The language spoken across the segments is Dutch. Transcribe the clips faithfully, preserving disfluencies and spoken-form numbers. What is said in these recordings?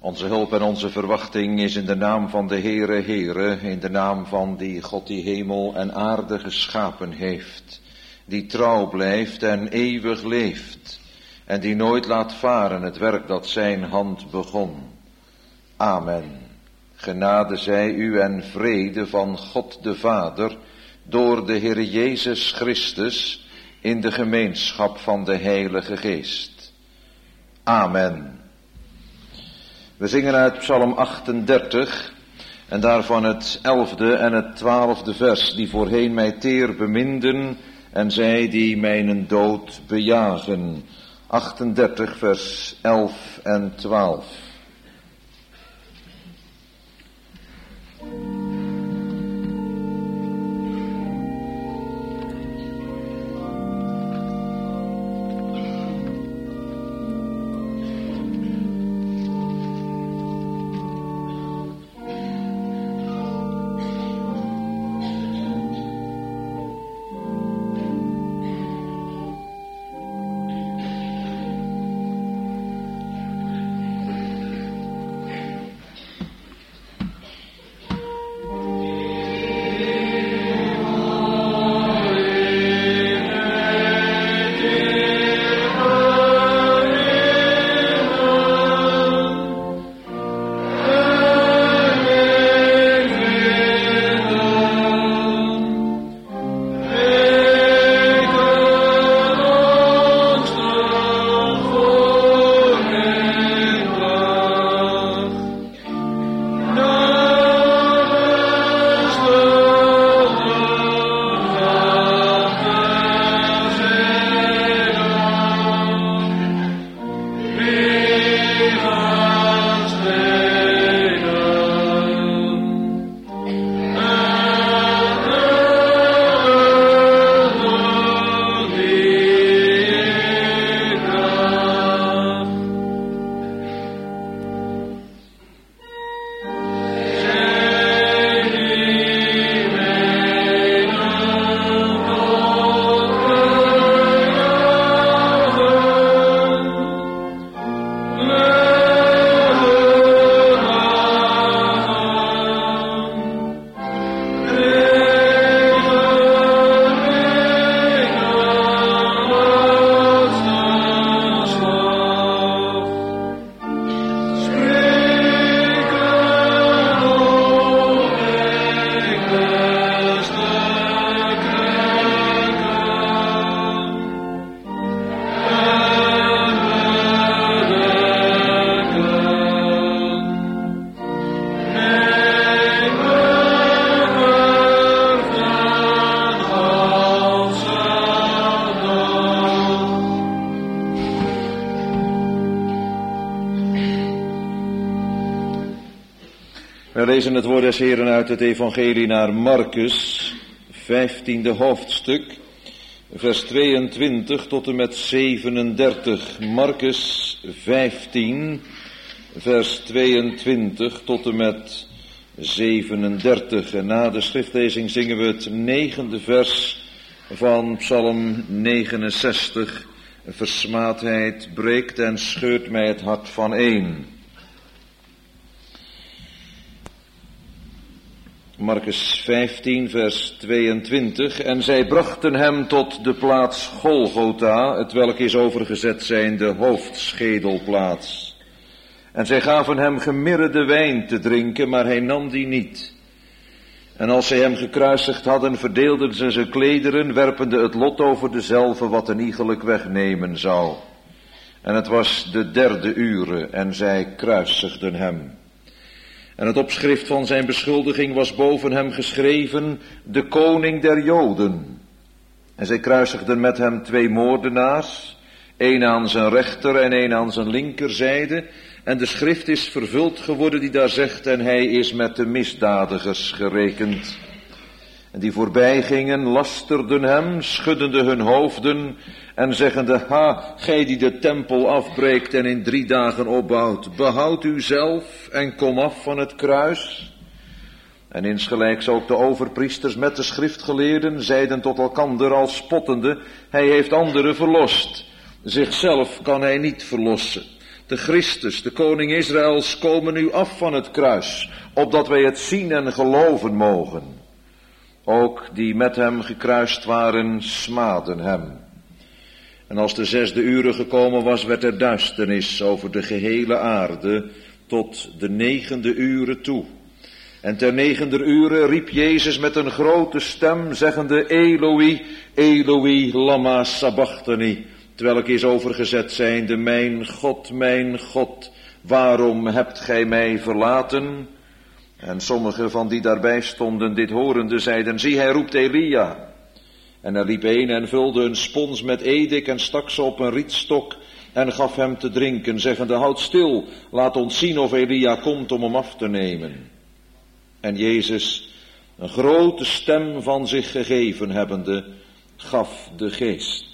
Onze hulp en onze verwachting is in de naam van de Heere, Heere, in de naam van die God die hemel en aarde geschapen heeft, die trouw blijft en eeuwig leeft, en die nooit laat varen het werk dat zijn hand begon. Amen. Genade zij u en vrede van God de Vader, door de Heere Jezus Christus, in de gemeenschap van de Heilige Geest. Amen. We zingen uit Psalm achtendertig en daarvan het elfde en het twaalfde vers, die voorheen mij teer beminden en zij die mijnen dood bejagen. achtendertig vers elf en twaalf. We lezen het woord des Heeren uit het evangelie naar Marcus, vijftiende hoofdstuk, vers tweeëntwintig tot en met zevenendertig. Marcus vijftien, vers tweeëntwintig tot en met zevenendertig. En na de schriftlezing zingen we het negende vers van Psalm negenenzestig. Versmaadheid breekt en scheurt mij het hart vaneen. Marcus vijftien, vers tweeëntwintig. En zij brachten hem tot de plaats Golgotha, het welk is overgezet zijn de hoofdschedelplaats. En zij gaven hem gemirrede wijn te drinken, maar hij nam die niet. En als zij hem gekruisigd hadden, verdeelden ze zijn klederen, werpende het lot over dezelve wat een iegelijk wegnemen zou. En het was de derde ure, en zij kruisigden hem. En het opschrift van zijn beschuldiging was boven hem geschreven, de koning der Joden. En zij kruisigden met hem twee moordenaars, één aan zijn rechter en één aan zijn linkerzijde. En de schrift is vervuld geworden die daar zegt, en hij is met de misdadigers gerekend. En die voorbij gingen, lasterden hem, schuddende hun hoofden en zeggende, ha, gij die de tempel afbreekt en in drie dagen opbouwt, behoud u zelf en kom af van het kruis. En insgelijks ook de overpriesters met de schriftgeleerden zeiden tot elkander al spottende, hij heeft anderen verlost, zichzelf kan hij niet verlossen. de Christus, de koning Israëls, komen nu af van het kruis, opdat wij het zien en geloven mogen. Ook die met hem gekruist waren, smaadden hem. En als de zesde uren gekomen was, werd er duisternis over de gehele aarde tot de negende uren toe. En ter negende uren riep Jezus met een grote stem, zeggende, Eloi, Eloi, lama sabachthani, terwijl ik is overgezet zijnde, mijn God, mijn God, waarom hebt gij mij verlaten? En sommigen van die daarbij stonden, dit horende, zeiden, zie, hij roept Elia. En er liep een en vulde een spons met edik en stak ze op een rietstok en gaf hem te drinken, zeggende, houd stil, laat ons zien of Elia komt om hem af te nemen. En Jezus, een grote stem van zich gegeven hebbende, gaf de geest.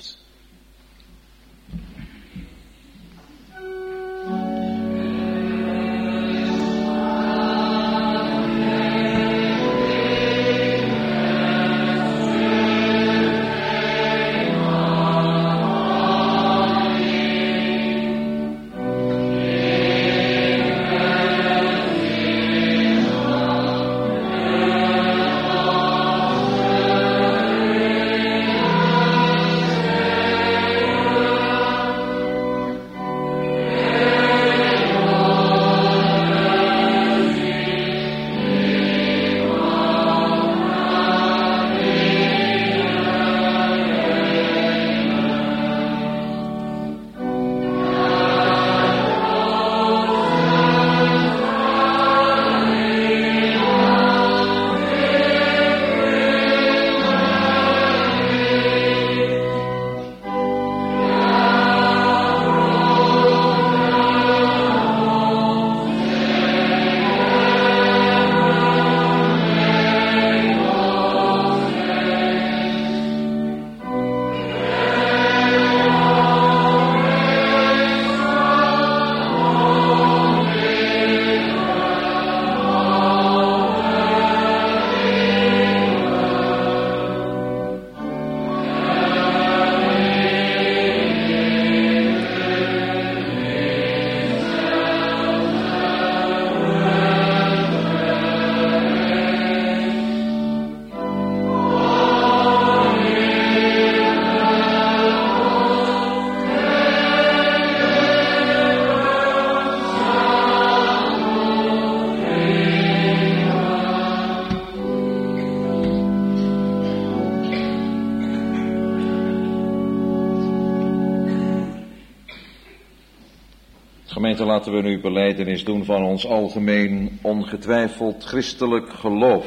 Gemeente, laten we nu belijdenis doen van ons algemeen ongetwijfeld christelijk geloof.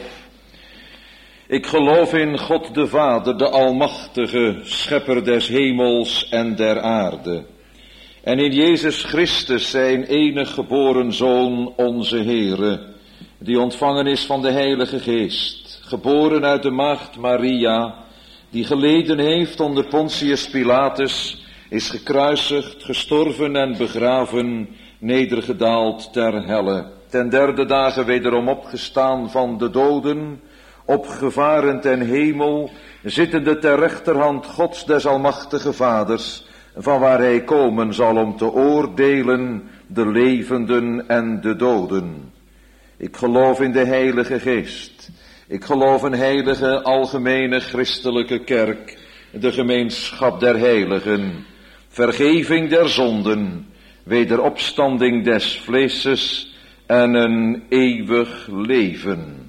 Ik geloof in God de Vader, de Almachtige, Schepper des hemels en der aarde. En in Jezus Christus, zijn enig geboren Zoon, onze Heere, die ontvangen is van de Heilige Geest, geboren uit de maagd Maria, die geleden heeft onder Pontius Pilatus, is gekruisigd, gestorven en begraven, nedergedaald ter helle. Ten derde dagen wederom opgestaan van de doden, opgevaren ten hemel, zittende ter rechterhand Gods des Almachtige Vaders, van waar hij komen zal om te oordelen de levenden en de doden. Ik geloof in de Heilige Geest. Ik geloof een heilige, algemene christelijke kerk, de gemeenschap der heiligen, vergeving der zonden, wederopstanding des vleeses en een eeuwig leven.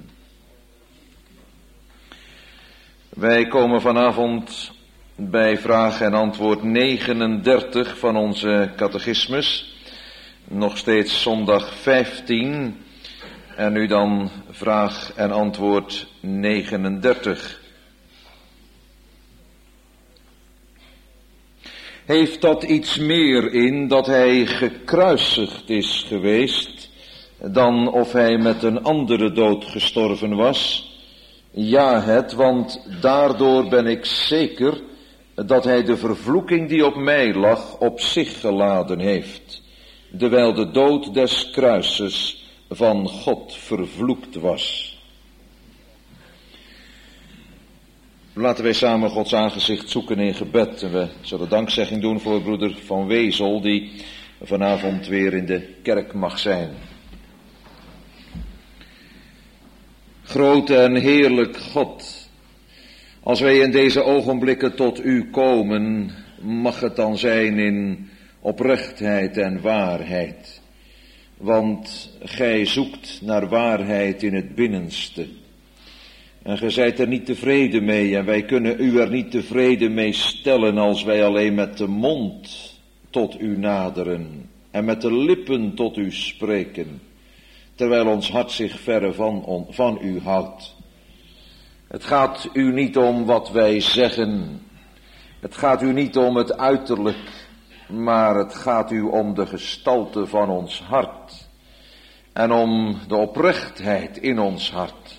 Wij komen vanavond bij vraag en antwoord negenendertig van onze catechismus, nog steeds zondag vijftien, en nu dan vraag en antwoord negenendertig. Heeft dat iets meer in dat hij gekruisigd is geweest, dan of hij met een andere dood gestorven was? Ja, het, want daardoor ben ik zeker dat hij de vervloeking die op mij lag op zich geladen heeft, terwijl de dood des kruises van God vervloekt was. Laten wij samen Gods aangezicht zoeken in gebed. En we zullen dankzegging doen voor broeder Van Wezel, die vanavond weer in de kerk mag zijn. Grote en heerlijk God, als wij in deze ogenblikken tot u komen, mag het dan zijn in oprechtheid en waarheid. Want gij zoekt naar waarheid in het binnenste. En gij zijt er niet tevreden mee en wij kunnen u er niet tevreden mee stellen als wij alleen met de mond tot u naderen en met de lippen tot u spreken, terwijl ons hart zich verre van, on, van u houdt. Het gaat u niet om wat wij zeggen, het gaat u niet om het uiterlijk, maar het gaat u om de gestalte van ons hart en om de oprechtheid in ons hart.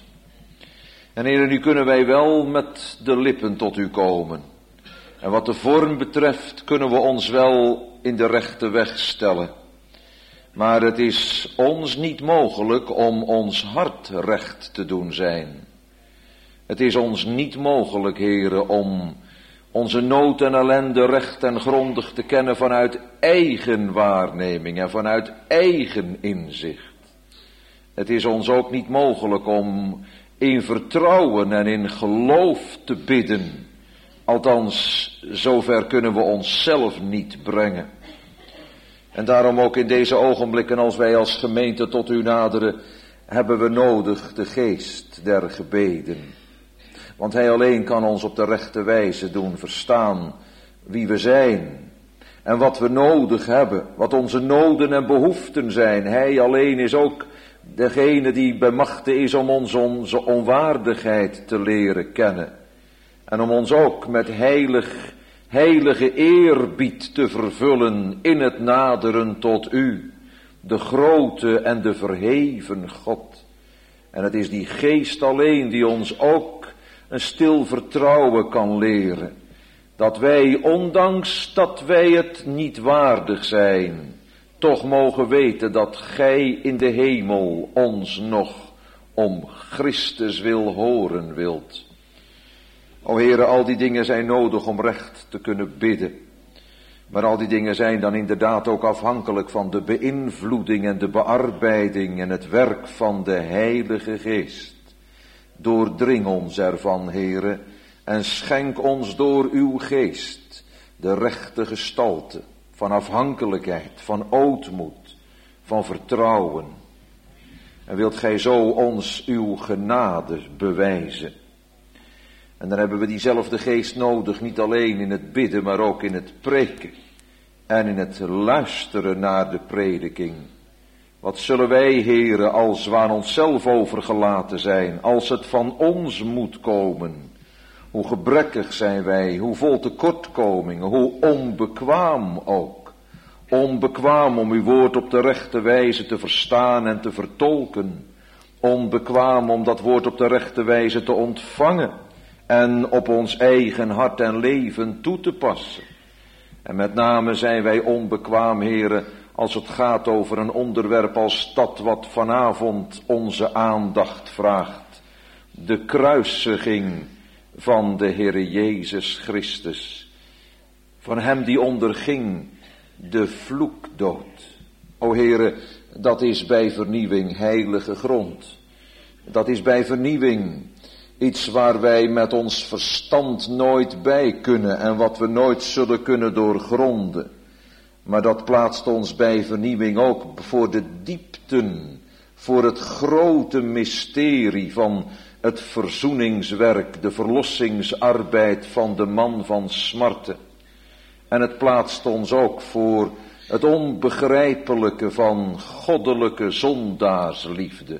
En Heere, nu kunnen wij wel met de lippen tot u komen. En wat de vorm betreft kunnen we ons wel in de rechte weg stellen. Maar het is ons niet mogelijk om ons hart recht te doen zijn. Het is ons niet mogelijk, Heere, om onze nood en ellende recht en grondig te kennen vanuit eigen waarneming en vanuit eigen inzicht. Het is ons ook niet mogelijk om in vertrouwen en in geloof te bidden. Althans, zover kunnen we onszelf niet brengen. En daarom ook in deze ogenblikken, als wij als gemeente tot u naderen, hebben we nodig de geest der gebeden. Want hij alleen kan ons op de rechte wijze doen verstaan wie we zijn en wat we nodig hebben, wat onze noden en behoeften zijn. Hij alleen is ook degene die bij machte is om ons onze onwaardigheid te leren kennen. En om ons ook met heilig, heilige eerbied te vervullen in het naderen tot u, de grote en de verheven God. En het is die geest alleen die ons ook een stil vertrouwen kan leren, dat wij, ondanks dat wij het niet waardig zijn, toch mogen weten dat gij in de hemel ons nog om Christus wil horen wilt. O Heere, al die dingen zijn nodig om recht te kunnen bidden. Maar al die dingen zijn dan inderdaad ook afhankelijk van de beïnvloeding en de bearbeiding en het werk van de Heilige Geest. Doordring ons ervan, Heere, en schenk ons door uw geest de rechte gestalte van afhankelijkheid, van ootmoed, van vertrouwen. En wilt gij zo ons uw genade bewijzen. En dan hebben we diezelfde geest nodig, niet alleen in het bidden, maar ook in het preken. En in het luisteren naar de prediking. Wat zullen wij, Heere, als we aan onszelf overgelaten zijn, als het van ons moet komen. Hoe gebrekkig zijn wij, hoe vol tekortkomingen, hoe onbekwaam ook. Onbekwaam om uw woord op de rechte wijze te verstaan en te vertolken. Onbekwaam om dat woord op de rechte wijze te ontvangen en op ons eigen hart en leven toe te passen. En met name zijn wij onbekwaam, Heere, als het gaat over een onderwerp als dat wat vanavond onze aandacht vraagt. De kruisiging van de Heere Jezus Christus. Van hem die onderging de vloekdood. O Heere, dat is bij vernieuwing heilige grond. Dat is bij vernieuwing iets waar wij met ons verstand nooit bij kunnen en wat we nooit zullen kunnen doorgronden. Maar dat plaatst ons bij vernieuwing ook voor de diepten, voor het grote mysterie van het verzoeningswerk, de verlossingsarbeid van de man van smarten. En het plaatst ons ook voor het onbegrijpelijke van goddelijke zondaarsliefde.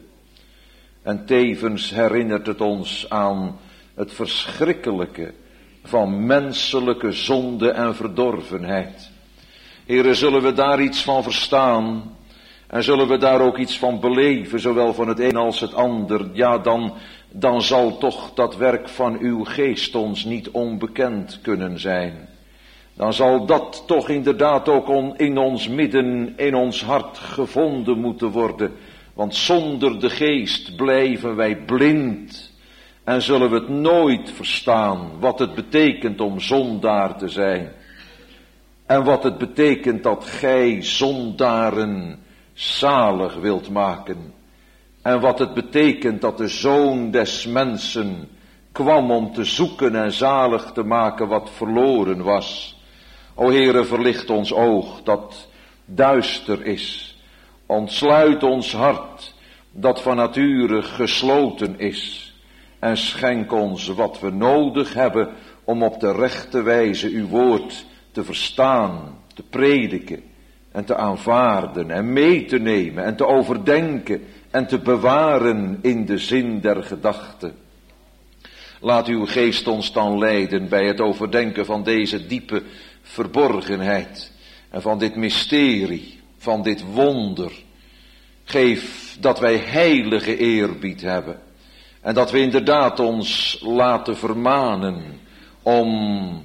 En tevens herinnert het ons aan het verschrikkelijke van menselijke zonde en verdorvenheid. Heere, zullen we daar iets van verstaan en zullen we daar ook iets van beleven, zowel van het een als het ander, ja, dan, dan zal toch dat werk van uw geest ons niet onbekend kunnen zijn. Dan zal dat toch inderdaad ook on, in ons midden, in ons hart gevonden moeten worden. Want zonder de geest blijven wij blind en zullen we het nooit verstaan wat het betekent om zondaar te zijn. En wat het betekent dat gij zondaren zalig wilt maken. En wat het betekent dat de Zoon des mensen kwam om te zoeken en zalig te maken wat verloren was. O Heere, verlicht ons oog dat duister is. Ontsluit ons hart dat van nature gesloten is. En schenk ons wat we nodig hebben om op de rechte wijze uw woord te verstaan, te prediken en te aanvaarden en mee te nemen en te overdenken en te bewaren in de zin der gedachte. Laat uw geest ons dan leiden bij het overdenken van deze diepe verborgenheid en van dit mysterie, van dit wonder. Geef dat wij heilige eerbied hebben en dat we inderdaad ons laten vermanen om,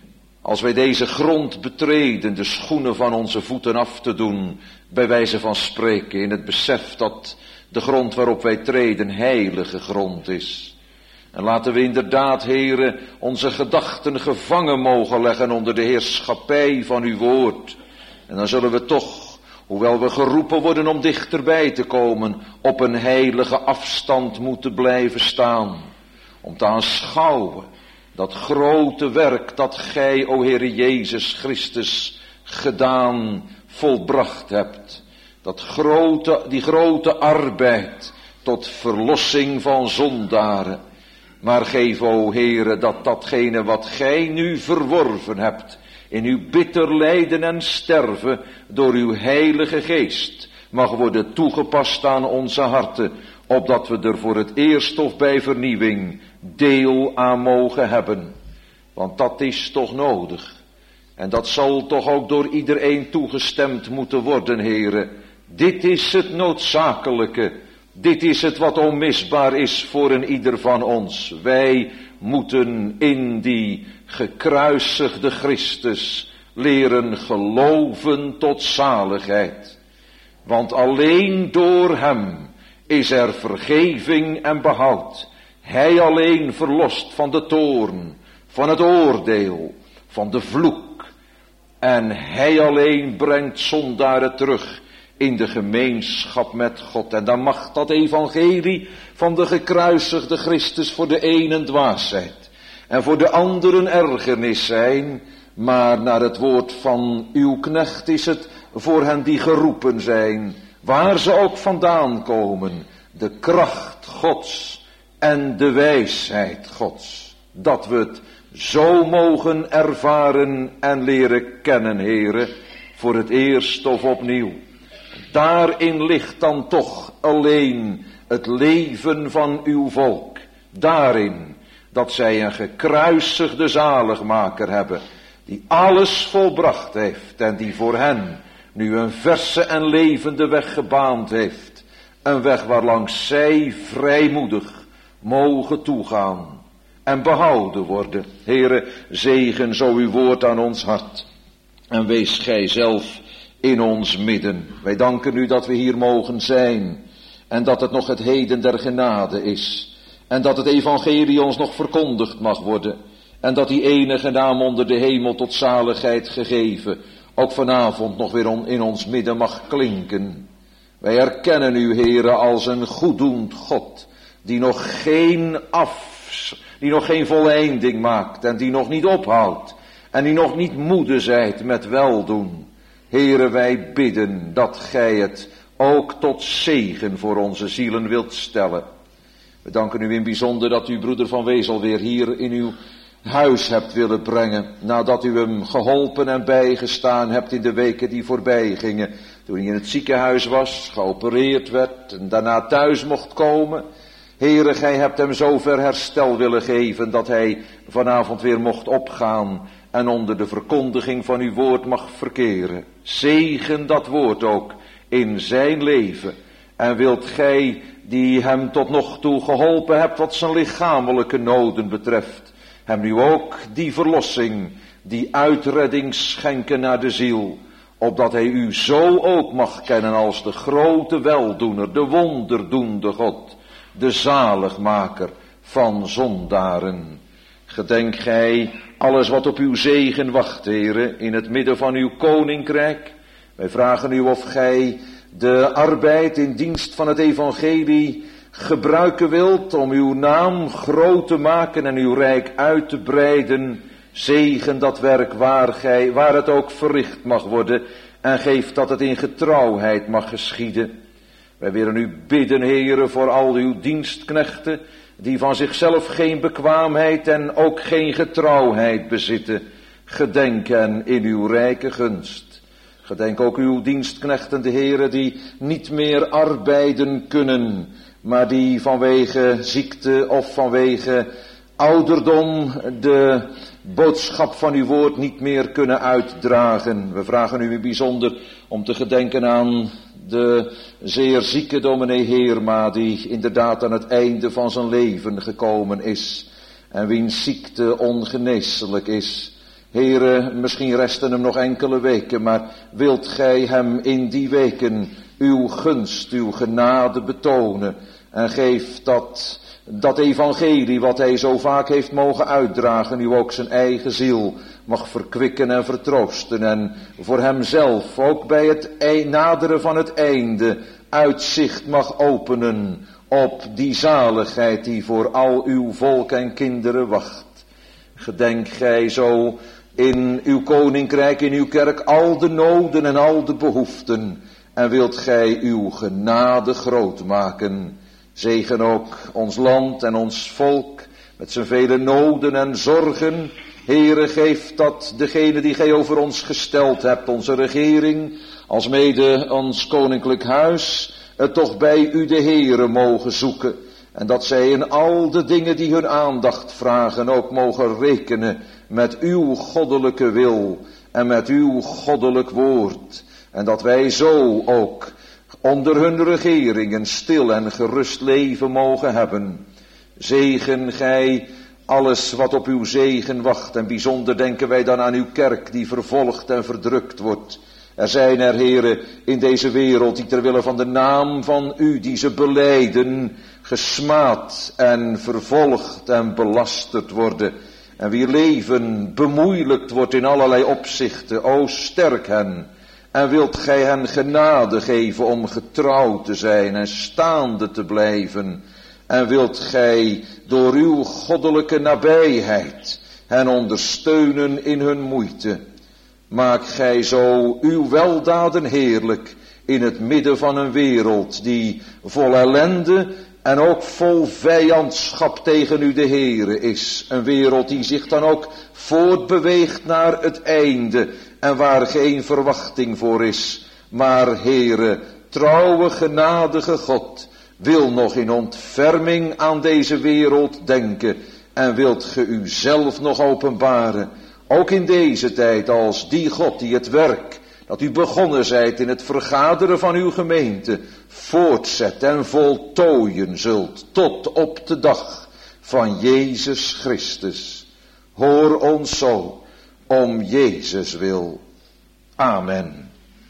als wij deze grond betreden, de schoenen van onze voeten af te doen, bij wijze van spreken, in het besef dat de grond waarop wij treden heilige grond is. En laten we inderdaad, Heere, onze gedachten gevangen mogen leggen onder de heerschappij van uw woord. En dan zullen we toch, hoewel we geroepen worden om dichterbij te komen, op een heilige afstand moeten blijven staan. Om te aanschouwen dat grote werk dat gij, o Heere Jezus Christus, gedaan, volbracht hebt. Dat grote, die grote arbeid tot verlossing van zondaren. Maar geef, o Heere, dat datgene wat gij nu verworven hebt, in uw bitter lijden en sterven, door uw heilige geest, mag worden toegepast aan onze harten, opdat we er voor het eerst of bij vernieuwing deel aan mogen hebben. Want dat is toch nodig. En dat zal toch ook door iedereen toegestemd moeten worden, Heere. Dit is het noodzakelijke. Dit is het wat onmisbaar is voor een ieder van ons. Wij moeten in die gekruisigde Christus leren geloven tot zaligheid. Want alleen door hem is er vergeving en behoud. Hij alleen verlost van de toorn, van het oordeel, van de vloek. En hij alleen brengt zondaren terug in de gemeenschap met God. En dan mag dat evangelie van de gekruisigde Christus voor de ene dwaasheid en voor de anderen ergernis zijn, maar naar het woord van uw knecht is het voor hen die geroepen zijn, waar ze ook vandaan komen, de kracht Gods en de wijsheid Gods. Dat we het zo mogen ervaren en leren kennen, Heere, voor het eerst of opnieuw. Daarin ligt dan toch alleen het leven van uw volk. Daarin dat zij een gekruisigde zaligmaker hebben, die alles volbracht heeft en die voor hen nu een verse en levende weg gebaand heeft. Een weg waarlangs zij vrijmoedig mogen toegaan en behouden worden. Heere, zegen zo uw woord aan ons hart en wees gij zelf in ons midden. Wij danken u dat we hier mogen zijn en dat het nog het heden der genade is en dat het evangelie ons nog verkondigd mag worden en dat die enige naam onder de hemel tot zaligheid gegeven ook vanavond nog weer in ons midden mag klinken. Wij erkennen u, Heere, als een goeddoend God die nog geen af, die nog geen voleinding maakt en die nog niet ophoudt en die nog niet moede zijt met weldoen. Heere, wij bidden dat gij het ook tot zegen voor onze zielen wilt stellen. We danken u in bijzonder dat u broeder Van Wezel weer hier in uw huis hebt willen brengen, nadat u hem geholpen en bijgestaan hebt in de weken die voorbij gingen, toen hij in het ziekenhuis was, geopereerd werd en daarna thuis mocht komen. Heere, gij hebt hem zover herstel willen geven dat hij vanavond weer mocht opgaan en onder de verkondiging van uw woord mag verkeren. Zegen dat woord ook in zijn leven. En wilt gij, die hem tot nog toe geholpen hebt wat zijn lichamelijke noden betreft, hem nu ook die verlossing, die uitredding schenken naar de ziel, opdat hij u zo ook mag kennen als de grote weldoener, de wonderdoende God, de zaligmaker van zondaren. Gedenk gij alles wat op uw zegen wacht, Heere, in het midden van uw koninkrijk. Wij vragen u of gij de arbeid in dienst van het evangelie gebruiken wilt om uw naam groot te maken en uw rijk uit te breiden. Zegen dat werk waar gij, waar het ook verricht mag worden, en geef dat het in getrouwheid mag geschieden. Wij willen u bidden, Heere, voor al uw dienstknechten, die van zichzelf geen bekwaamheid en ook geen getrouwheid bezitten. Gedenk hen in uw rijke gunst. Gedenk ook uw dienstknechten, de Heere, die niet meer arbeiden kunnen, maar die vanwege ziekte of vanwege ouderdom de boodschap van uw woord niet meer kunnen uitdragen. We vragen u bijzonder om te gedenken aan de zeer zieke dominee Heerma, die inderdaad aan het einde van zijn leven gekomen is en wiens ziekte ongeneeslijk is. Heere, misschien resten hem nog enkele weken, maar wilt gij hem in die weken uw gunst, uw genade betonen en geef dat dat evangelie wat hij zo vaak heeft mogen uitdragen, u ook zijn eigen ziel mag verkwikken en vertroosten en voor hemzelf ook bij het naderen van het einde uitzicht mag openen op die zaligheid die voor al uw volk en kinderen wacht. Gedenk gij zo in uw koninkrijk, in uw kerk, al de noden en al de behoeften en wilt gij uw genade groot maken. Zegen ook ons land en ons volk met zijn vele noden en zorgen. Heere, geef dat degene die gij over ons gesteld hebt, onze regering, alsmede ons koninklijk huis, het toch bij u de Heere mogen zoeken. En dat zij in al de dingen die hun aandacht vragen ook mogen rekenen met uw goddelijke wil en met uw goddelijk woord. En dat wij zo ook onder hun regering een stil en gerust leven mogen hebben. Zegen gij alles wat op uw zegen wacht. En bijzonder denken wij dan aan uw kerk die vervolgd en verdrukt wordt. Er zijn er, heren, in deze wereld die ter wille van de naam van u, die ze belijden, gesmaad en vervolgd en belasterd worden. En wie leven bemoeilijkt wordt in allerlei opzichten. O, sterk hen. En wilt gij hen genade geven om getrouw te zijn en staande te blijven. En wilt gij door uw goddelijke nabijheid hen ondersteunen in hun moeite. Maak gij zo uw weldaden heerlijk in het midden van een wereld die vol ellende en ook vol vijandschap tegen u de Heere is. Een wereld die zich dan ook voortbeweegt naar het einde en waar geen verwachting voor is. Maar Heere, trouwe genadige God, wil nog in ontferming aan deze wereld denken en wilt ge u zelf nog openbaren. Ook in deze tijd als die God die het werk dat u begonnen zijt in het vergaderen van uw gemeente voortzet en voltooien zult tot op de dag van Jezus Christus. Hoor ons zo om Jezus wil. Amen.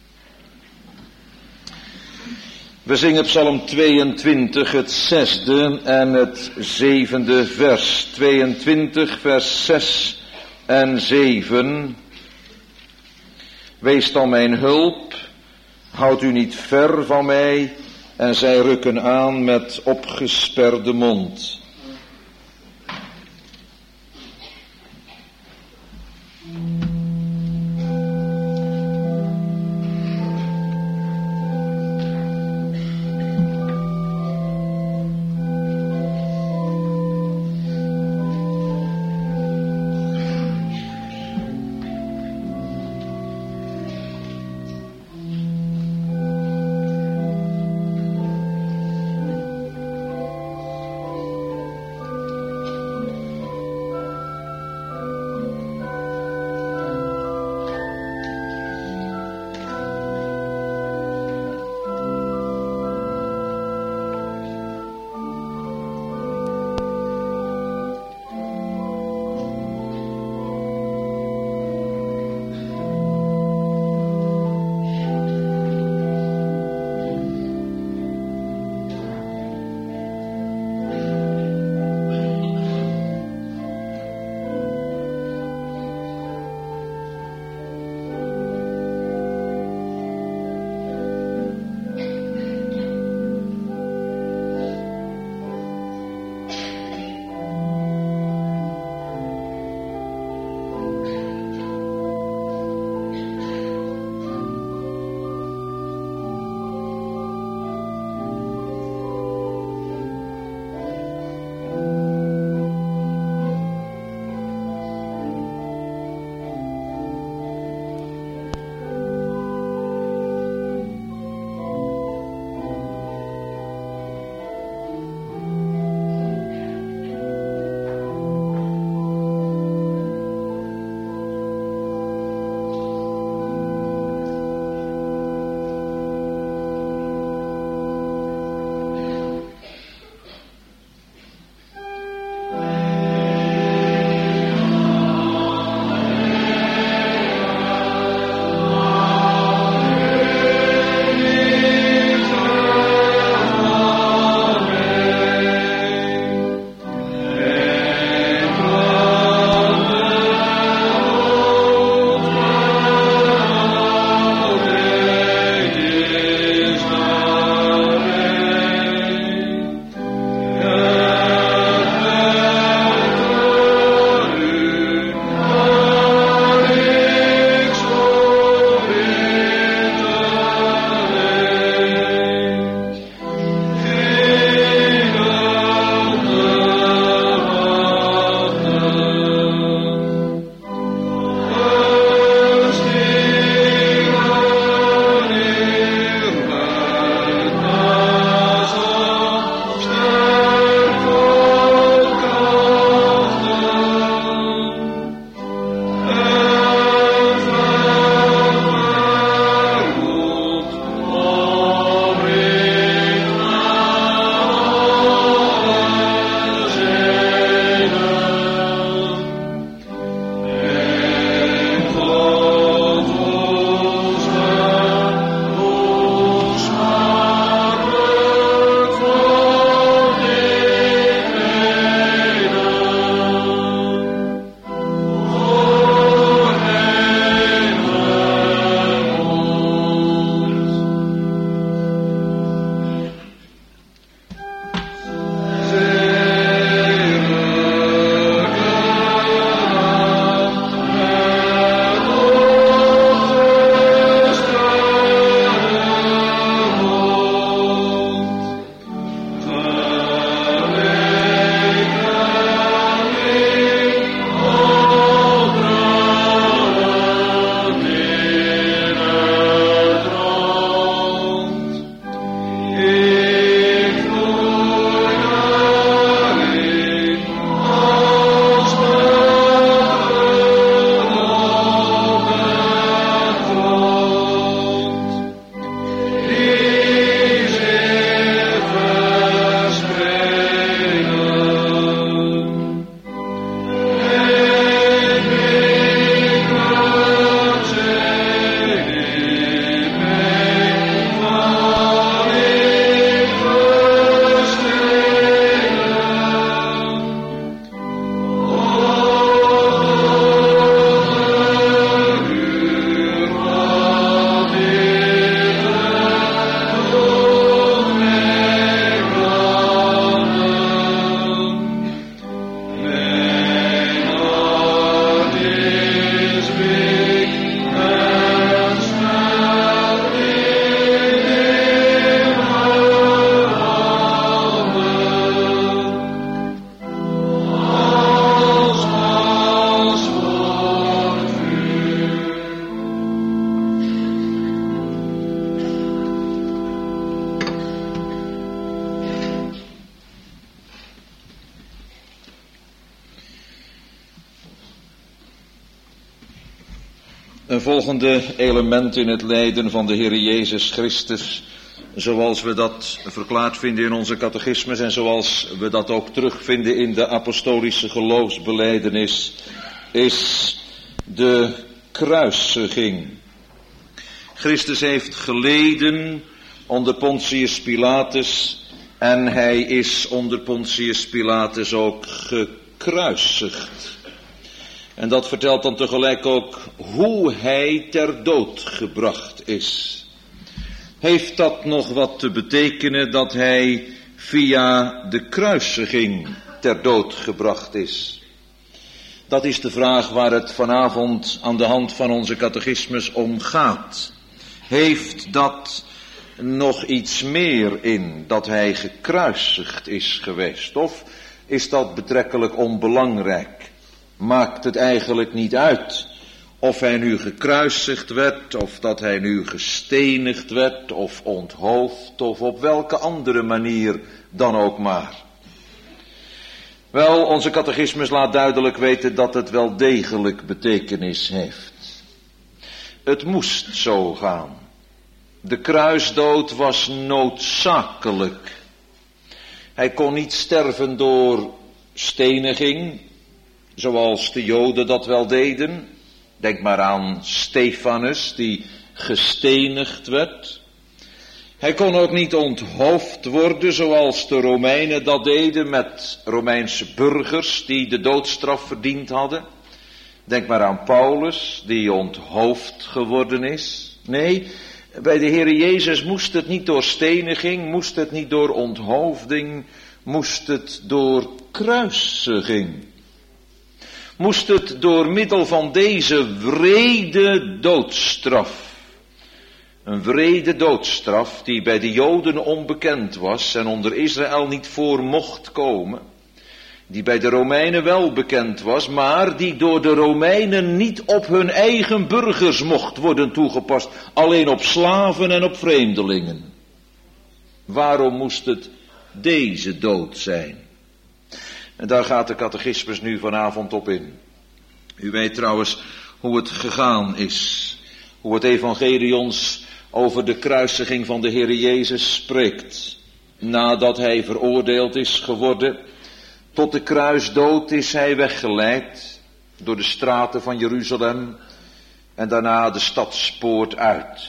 We zingen Psalm tweeëntwintig, het zesde en het zevende vers. tweeëntwintig, vers zes en zeven. Wees dan mijn hulp, houd u niet ver van mij, en zij rukken aan met opgesperde mond. Een volgende element in het lijden van de Heer Jezus Christus, zoals we dat verklaard vinden in onze catechismus en zoals we dat ook terugvinden in de apostolische geloofsbelijdenis, is de kruisiging. Christus heeft geleden onder Pontius Pilatus en hij is onder Pontius Pilatus ook gekruisigd. En dat vertelt dan tegelijk ook hoe hij ter dood gebracht is. Heeft dat nog wat te betekenen dat hij via de kruisiging ter dood gebracht is? Dat is de vraag waar het vanavond aan de hand van onze catechismus om gaat. Heeft dat nog iets meer in dat hij gekruisigd is geweest? Of is dat betrekkelijk onbelangrijk? Maakt het eigenlijk niet uit of hij nu gekruisigd werd, of dat hij nu gestenigd werd, of onthoofd, of op welke andere manier dan ook maar. Wel, onze catechismus laat duidelijk weten dat het wel degelijk betekenis heeft. Het moest zo gaan. De kruisdood was noodzakelijk. Hij kon niet sterven door steniging, zoals de Joden dat wel deden. Denk maar aan Stefanus, die gestenigd werd. Hij kon ook niet onthoofd worden, zoals de Romeinen dat deden met Romeinse burgers die de doodstraf verdiend hadden. Denk maar aan Paulus, die onthoofd geworden is. Nee, bij de Heer Jezus moest het niet door steniging, moest het niet door onthoofding, moest het door kruisiging. Moest het door middel van deze wrede doodstraf. Een wrede doodstraf die bij de Joden onbekend was en onder Israël niet voor mocht komen. Die bij de Romeinen wel bekend was, maar die door de Romeinen niet op hun eigen burgers mocht worden toegepast. Alleen op slaven en op vreemdelingen. Waarom moest het deze dood zijn? En daar gaat de catechismus nu vanavond op in. U weet trouwens hoe het gegaan is. Hoe het evangelie ons over de kruisiging van de Heer Jezus spreekt. Nadat hij veroordeeld is geworden, tot de kruisdood is hij weggeleid door de straten van Jeruzalem en daarna de stadspoort uit.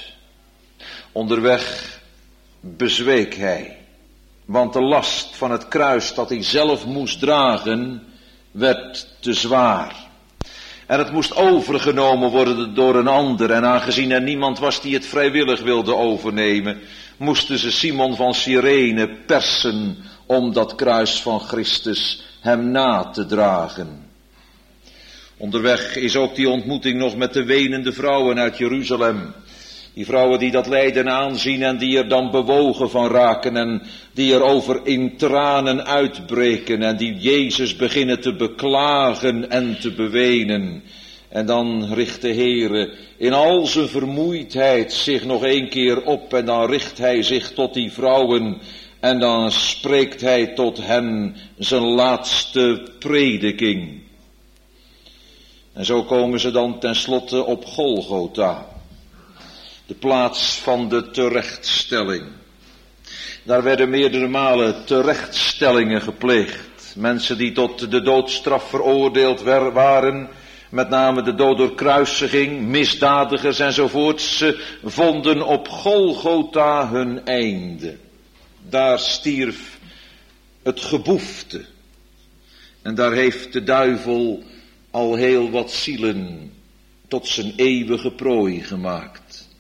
Onderweg bezweek hij. Want de last van het kruis dat hij zelf moest dragen, werd te zwaar. En het moest overgenomen worden door een ander. En aangezien er niemand was die het vrijwillig wilde overnemen, moesten ze Simon van Cyrene persen om dat kruis van Christus hem na te dragen. Onderweg is ook die ontmoeting nog met de wenende vrouwen uit Jeruzalem. Die vrouwen die dat lijden aanzien en die er dan bewogen van raken en die er over in tranen uitbreken en die Jezus beginnen te beklagen en te bewenen. En dan richt de Heere in al zijn vermoeidheid zich nog een keer op en dan richt hij zich tot die vrouwen en dan spreekt hij tot hen zijn laatste prediking. En zo komen ze dan tenslotte op Golgotha. De plaats van de terechtstelling. Daar werden meerdere malen terechtstellingen gepleegd. Mensen die tot de doodstraf veroordeeld waren, met name de dood door kruisiging, misdadigers enzovoort, ze vonden op Golgotha hun einde. Daar stierf het geboefte. En daar heeft de duivel al heel wat zielen tot zijn eeuwige prooi gemaakt.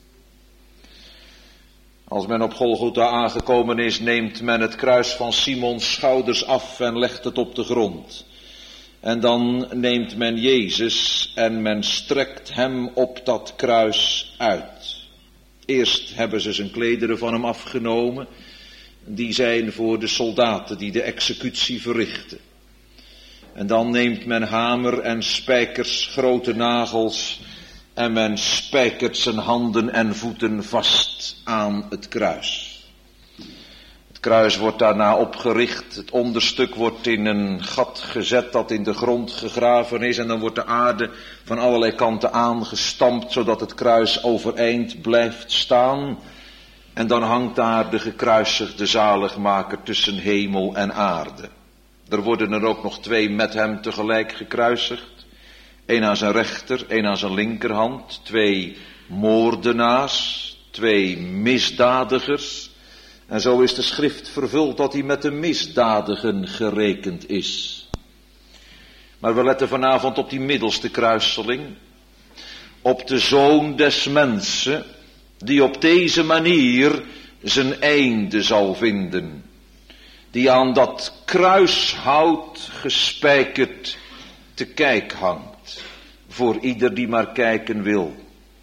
Als men op Golgotha aangekomen is, neemt men het kruis van Simons schouders af en legt het op de grond. En dan neemt men Jezus en men strekt hem op dat kruis uit. Eerst hebben ze zijn klederen van hem afgenomen. Die zijn voor de soldaten die de executie verrichten. En dan neemt men hamer en spijkers, grote nagels, en men spijkert zijn handen en voeten vast aan het kruis. Het kruis wordt daarna opgericht. Het onderstuk wordt in een gat gezet dat in de grond gegraven is. En dan wordt de aarde van allerlei kanten aangestampt, zodat het kruis overeind blijft staan. En dan hangt daar de gekruisigde zaligmaker tussen hemel en aarde. Er worden er ook nog twee met hem tegelijk gekruisigd. Eén aan zijn rechter, één aan zijn linkerhand. Twee moordenaars, twee misdadigers. En zo is de schrift vervuld dat hij met de misdadigen gerekend is. Maar we letten vanavond op die middelste kruiseling. Op de Zoon des Mensen, die op deze manier zijn einde zal vinden. Die aan dat kruishout gespijkerd te kijk hangt. Voor ieder die maar kijken wil.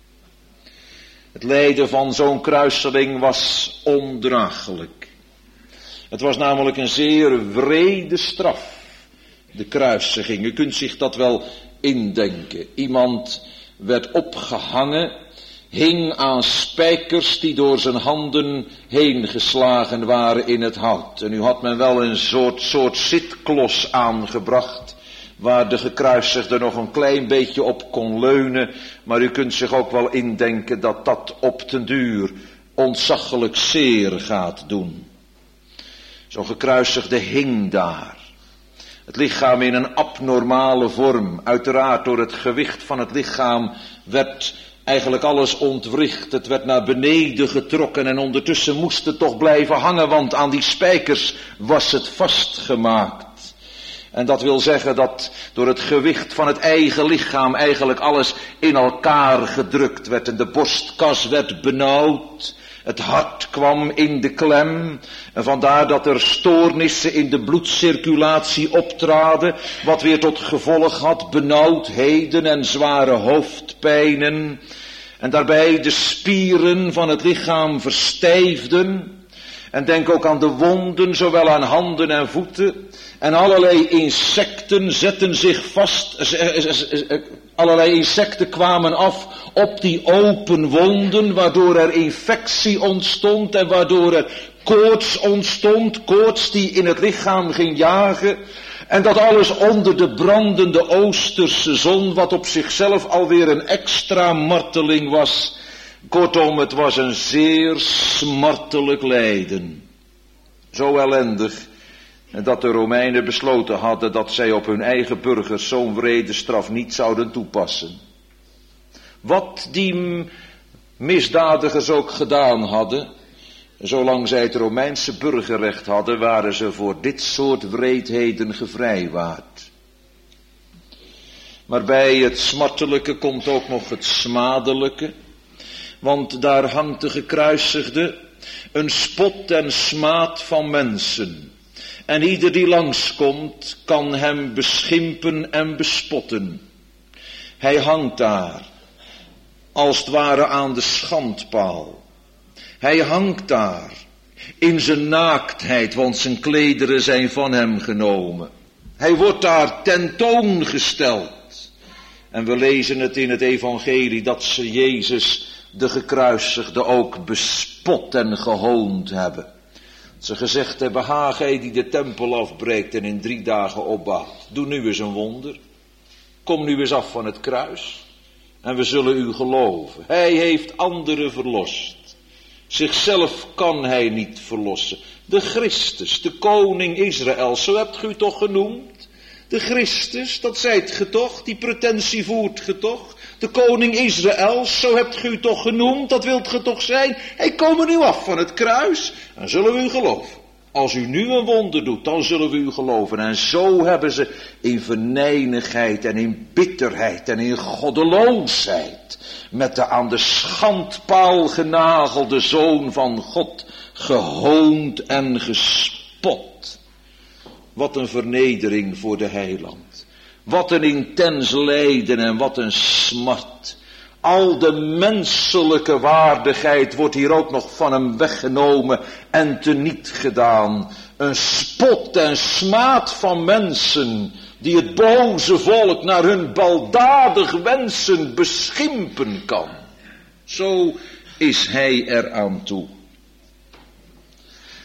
Het lijden van zo'n kruiseling was ondraaglijk. Het was namelijk een zeer wrede straf. De kruisiging, u kunt zich dat wel indenken. Iemand werd opgehangen, hing aan spijkers die door zijn handen heen geslagen waren in het hout. En nu had men wel een soort, soort zitklos aangebracht, waar de gekruisigde nog een klein beetje op kon leunen, maar u kunt zich ook wel indenken dat dat op den duur ontzaglijk zeer gaat doen. Zo'n gekruisigde hing daar. Het lichaam in een abnormale vorm, uiteraard door het gewicht van het lichaam werd eigenlijk alles ontwricht. Het werd naar beneden getrokken en ondertussen moest het toch blijven hangen, want aan die spijkers was het vastgemaakt. En dat wil zeggen dat door het gewicht van het eigen lichaam eigenlijk alles in elkaar gedrukt werd. En de borstkas werd benauwd. Het hart kwam in de klem. En vandaar dat er stoornissen in de bloedcirculatie optraden. Wat weer tot gevolg had benauwdheden en zware hoofdpijnen. En daarbij de spieren van het lichaam verstijfden. En denk ook aan de wonden, zowel aan handen en voeten. En allerlei insecten zetten zich vast, allerlei insecten kwamen af op die open wonden, waardoor er infectie ontstond en waardoor er koorts ontstond, koorts die in het lichaam ging jagen. En dat alles onder de brandende oosterse zon, wat op zichzelf alweer een extra marteling was. Kortom, het was een zeer smartelijk lijden. Zo ellendig, dat de Romeinen besloten hadden dat zij op hun eigen burgers zo'n wrede straf niet zouden toepassen. Wat die misdadigers ook gedaan hadden, zolang zij het Romeinse burgerrecht hadden, waren ze voor dit soort wreedheden gevrijwaard. Maar bij het smartelijke komt ook nog het smadelijke. Want daar hangt de gekruisigde, een spot en smaad van mensen. En ieder die langskomt kan hem beschimpen en bespotten. Hij hangt daar, als het ware aan de schandpaal. Hij hangt daar, in zijn naaktheid, want zijn klederen zijn van hem genomen. Hij wordt daar tentoongesteld. En we lezen het in het evangelie dat ze Jezus, de gekruisigde, ook bespot en gehoond hebben. Ze gezegd hebben, ha, gij die de tempel afbreekt en in drie dagen opbouwt. Doe nu eens een wonder. Kom nu eens af van het kruis. En we zullen u geloven. Hij heeft anderen verlost. Zichzelf kan hij niet verlossen. De Christus, de koning Israëls, zo hebt u toch genoemd. De Christus, dat zijt ge toch, die pretentie voert ge toch. De koning Israëls, zo hebt u toch genoemd, dat wilt ge toch zijn. Hij komen nu af van het kruis en zullen we u geloven. Als u nu een wonder doet, dan zullen we u geloven. En zo hebben ze in venijnigheid en in bitterheid en in goddeloosheid met de aan de schandpaal genagelde Zoon van God gehoond en gespot. Wat een vernedering voor de heiland. Wat een intens lijden en wat een smart. Al de menselijke waardigheid wordt hier ook nog van hem weggenomen en teniet gedaan. Een spot en smaad van mensen die het boze volk naar hun baldadig wensen beschimpen kan. Zo is hij eraan toe.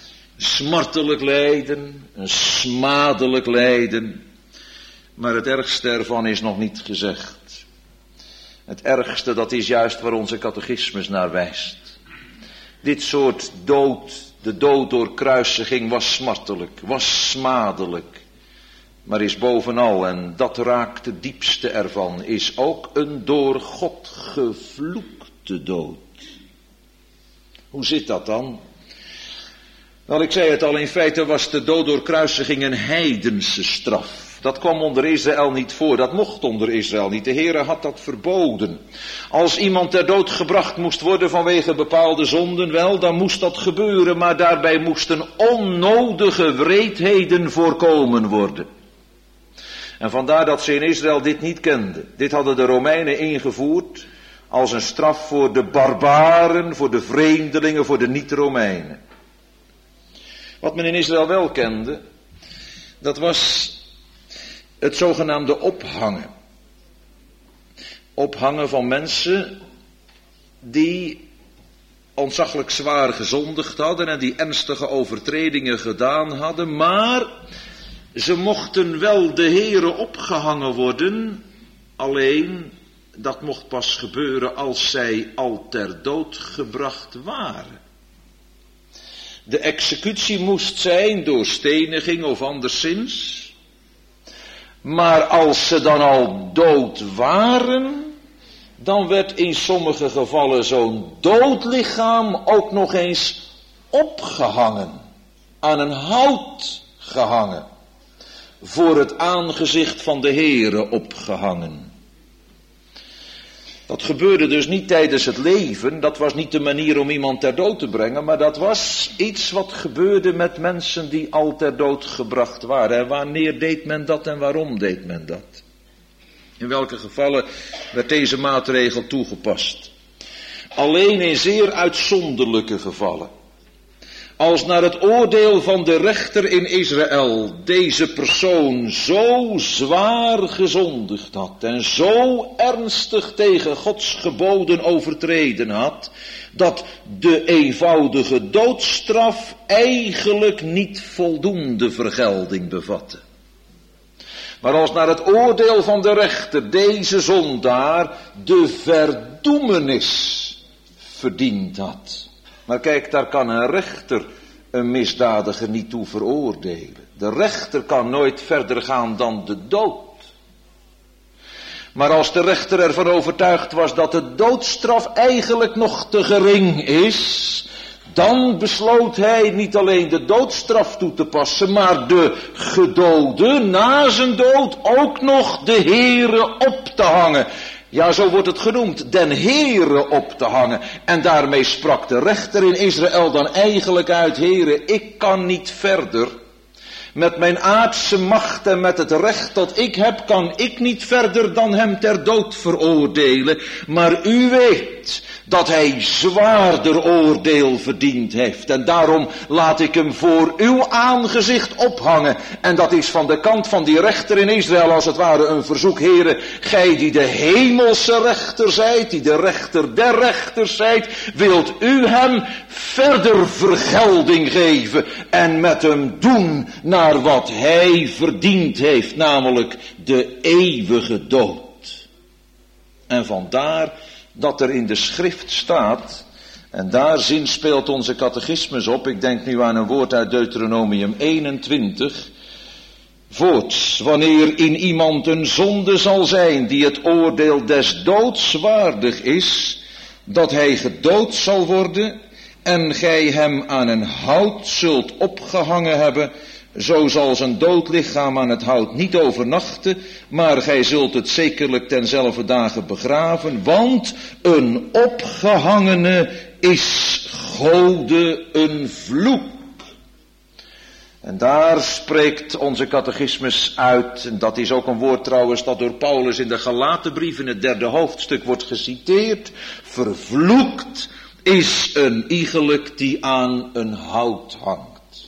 smartelijk lijden, een smadelijk lijden. Maar het ergste ervan is nog niet gezegd. Het ergste, dat is juist waar onze catechismus naar wijst. Dit soort dood, de dood door kruisiging, was smartelijk, was smadelijk. Maar is bovenal, en dat raakt het diepste ervan, is ook een door God gevloekte dood. Hoe zit dat dan? Wel, ik zei het al, in feite was de dood door kruisiging een heidense straf. Dat kwam onder Israël niet voor, dat mocht onder Israël niet. De Heere had dat verboden. Als iemand ter dood gebracht moest worden vanwege bepaalde zonden, wel, dan moest dat gebeuren, maar daarbij moesten onnodige wreedheden voorkomen worden. En vandaar dat ze in Israël dit niet kenden. Dit hadden de Romeinen ingevoerd als een straf voor de barbaren, voor de vreemdelingen, voor de niet-Romeinen. Wat men in Israël wel kende, dat was het zogenaamde ophangen. Ophangen van mensen die ontzaglijk zwaar gezondigd hadden en die ernstige overtredingen gedaan hadden, maar ze mochten wel de Heere opgehangen worden, alleen dat mocht pas gebeuren als zij al ter dood gebracht waren. De executie moest zijn door steniging of anderszins. Maar als ze dan al dood waren, dan werd in sommige gevallen zo'n dood lichaam ook nog eens opgehangen. Aan een hout gehangen. Voor het aangezicht van de Heere opgehangen. Dat gebeurde dus niet tijdens het leven, dat was niet de manier om iemand ter dood te brengen, maar dat was iets wat gebeurde met mensen die al ter dood gebracht waren. En wanneer deed men dat en waarom deed men dat? In welke gevallen werd deze maatregel toegepast? Alleen in zeer uitzonderlijke gevallen. Als naar het oordeel van de rechter in Israël deze persoon zo zwaar gezondigd had en zo ernstig tegen Gods geboden overtreden had, dat de eenvoudige doodstraf eigenlijk niet voldoende vergelding bevatte. Maar als naar het oordeel van de rechter deze zondaar de verdoemenis verdiend had. Maar kijk, daar kan een rechter een misdadiger niet toe veroordelen. De rechter kan nooit verder gaan dan de dood. Maar als de rechter ervan overtuigd was dat de doodstraf eigenlijk nog te gering is, dan besloot hij niet alleen de doodstraf toe te passen, maar de gedode na zijn dood ook nog de Heere op te hangen. Ja, zo wordt het genoemd, den Heere op te hangen. En daarmee sprak de rechter in Israël dan eigenlijk uit: Heere, ik kan niet verder. Met mijn aardse macht en met het recht dat ik heb, kan ik niet verder dan hem ter dood veroordelen. Maar u weet dat hij zwaarder oordeel verdiend heeft. En daarom laat ik hem voor uw aangezicht ophangen. En dat is van de kant van die rechter in Israël als het ware een verzoek. Heere, gij die de hemelse rechter zijt, die de rechter der rechters zijt, wilt u hem verder vergelding geven en met hem doen naar wat hij verdiend heeft, namelijk de eeuwige dood. En vandaar dat er in de schrift staat, en daar zinspeelt onze catechismus op, ik denk nu aan een woord uit Deuteronomium eenentwintig, voorts, wanneer in iemand een zonde zal zijn die het oordeel des doods waardig is, dat hij gedood zal worden, en gij hem aan een hout zult opgehangen hebben, zo zal zijn dood lichaam aan het hout niet overnachten, maar gij zult het zekerlijk tenzelfde dagen begraven, want een opgehangene is Gode een vloek. En daar spreekt onze catechismus uit, en dat is ook een woord trouwens dat door Paulus in de Galatenbrief in het derde hoofdstuk wordt geciteerd, vervloekt is een iegelijk die aan een hout hangt.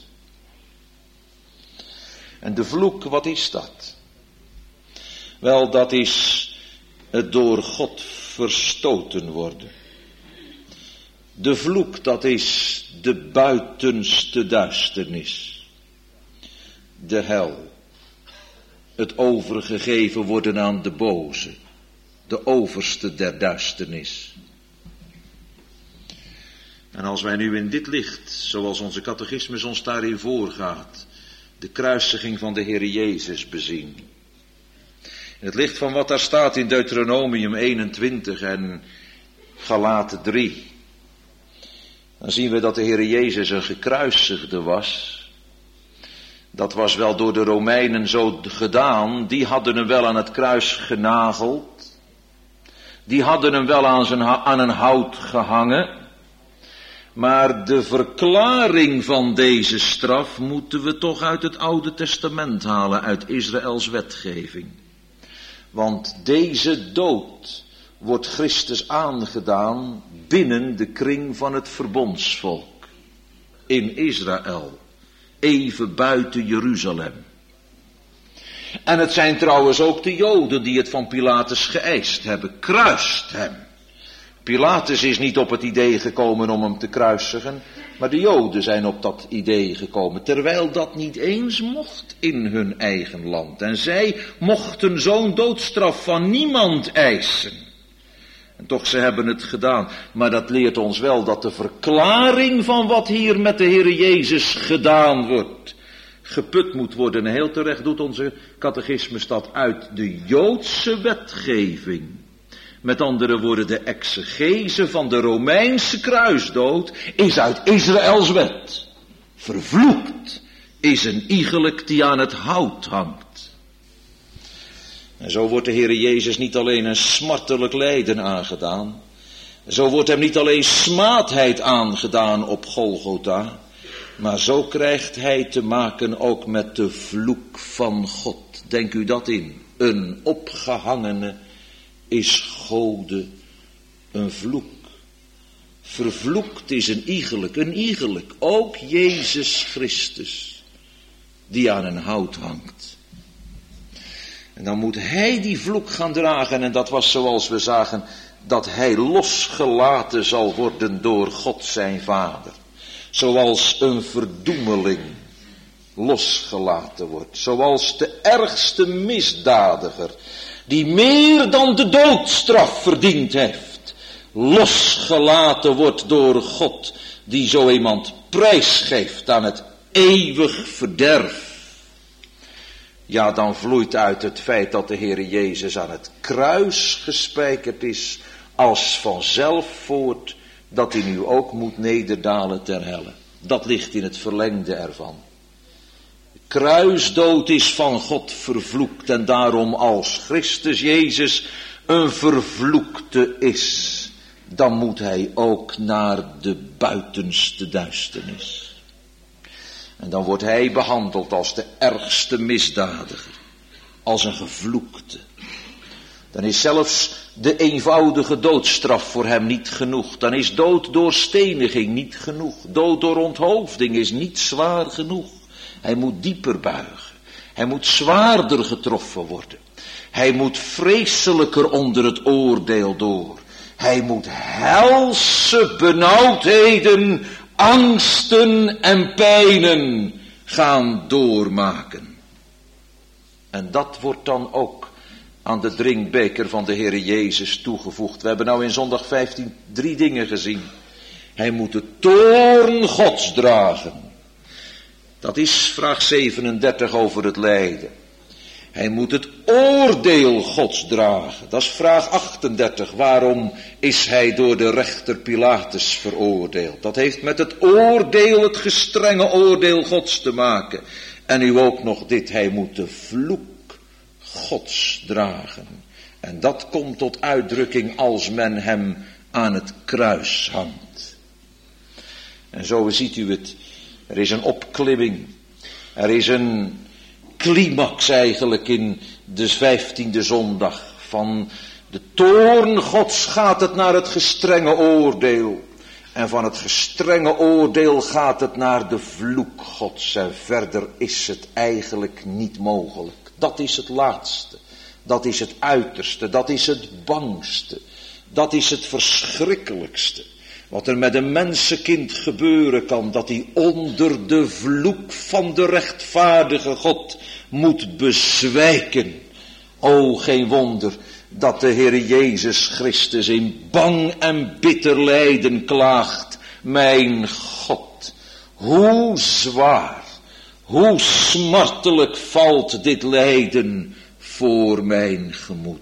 En de vloek, wat is dat? Wel, dat is het door God verstoten worden. De vloek, dat is de buitenste duisternis. De hel. Het overgegeven worden aan de boze. De overste der duisternis. En als wij nu in dit licht, zoals onze catechismus ons daarin voorgaat, de kruisiging van de Heere Jezus bezien. In het licht van wat daar staat in Deuteronomium eenentwintig en Galaten drie. Dan zien we dat de Heere Jezus een gekruisigde was. Dat was wel door de Romeinen zo gedaan. Die hadden hem wel aan het kruis genageld. Die hadden hem wel aan, zijn, aan een hout gehangen. Maar de verklaring van deze straf moeten we toch uit het Oude Testament halen, uit Israëls wetgeving. Want deze dood wordt Christus aangedaan binnen de kring van het verbondsvolk. In Israël, even buiten Jeruzalem. En het zijn trouwens ook de Joden die het van Pilatus geëist hebben. Kruist hem. Pilatus is niet op het idee gekomen om hem te kruisigen, maar de Joden zijn op dat idee gekomen, terwijl dat niet eens mocht in hun eigen land. En zij mochten zo'n doodstraf van niemand eisen. En toch, ze hebben het gedaan. Maar dat leert ons wel dat de verklaring van wat hier met de Heere Jezus gedaan wordt, geput moet worden. En heel terecht doet onze catechismus dat uit de Joodse wetgeving. Met andere woorden, de exegese van de Romeinse kruisdood is uit Israëls wet. Vervloekt is een iegelijk die aan het hout hangt. En zo wordt de Heere Jezus niet alleen een smartelijk lijden aangedaan. Zo wordt hem niet alleen smaadheid aangedaan op Golgotha. Maar zo krijgt hij te maken ook met de vloek van God. Denk u dat in. Een opgehangene is Gode een vloek. Vervloekt is een iegelijk, een iegelijk. Ook Jezus Christus, die aan een hout hangt. En dan moet hij die vloek gaan dragen. En dat was zoals we zagen, dat hij losgelaten zal worden door God zijn Vader. Zoals een verdoemeling losgelaten wordt. Zoals de ergste misdadiger, die meer dan de doodstraf verdiend heeft, losgelaten wordt door God, die zo iemand prijsgeeft aan het eeuwig verderf. Ja, dan vloeit uit het feit dat de Heere Jezus aan het kruis gespijkerd is, als vanzelf voort dat hij nu ook moet nederdalen ter helle. Dat ligt in het verlengde ervan. Kruisdood is van God vervloekt en daarom als Christus Jezus een vervloekte is, dan moet hij ook naar de buitenste duisternis. En dan wordt hij behandeld als de ergste misdadiger, als een gevloekte. Dan is zelfs de eenvoudige doodstraf voor hem niet genoeg. Dan is dood door steniging niet genoeg. Dood door onthoofding is niet zwaar genoeg. Hij moet dieper buigen. Hij moet zwaarder getroffen worden. Hij moet vreselijker onder het oordeel door. Hij moet helse benauwdheden, angsten en pijnen gaan doormaken. En dat wordt dan ook aan de drinkbeker van de Heere Jezus toegevoegd. We hebben nou in zondag vijftien drie dingen gezien. Hij moet de toorn Gods dragen. Dat is vraag zevenendertig over het lijden. Hij moet het oordeel Gods dragen. Dat is vraag achtendertig. Waarom is hij door de rechter Pilatus veroordeeld? Dat heeft met het oordeel, het gestrenge oordeel Gods te maken. En nu ook nog dit, hij moet de vloek Gods dragen. En dat komt tot uitdrukking als men hem aan het kruis hangt. En zo ziet u het. Er is een opklimming. Er is een climax eigenlijk in de vijftiende zondag. Van de toorn Gods gaat het naar het gestrenge oordeel. En van het gestrenge oordeel gaat het naar de vloek Gods. En verder is het eigenlijk niet mogelijk. Dat is het laatste. Dat is het uiterste. Dat is het bangste. Dat is het verschrikkelijkste. Wat er met een mensenkind gebeuren kan, dat hij onder de vloek van de rechtvaardige God moet bezwijken. O, geen wonder dat de Heer Jezus Christus in bang en bitter lijden klaagt. Mijn God, hoe zwaar, hoe smartelijk valt dit lijden voor mijn gemoed.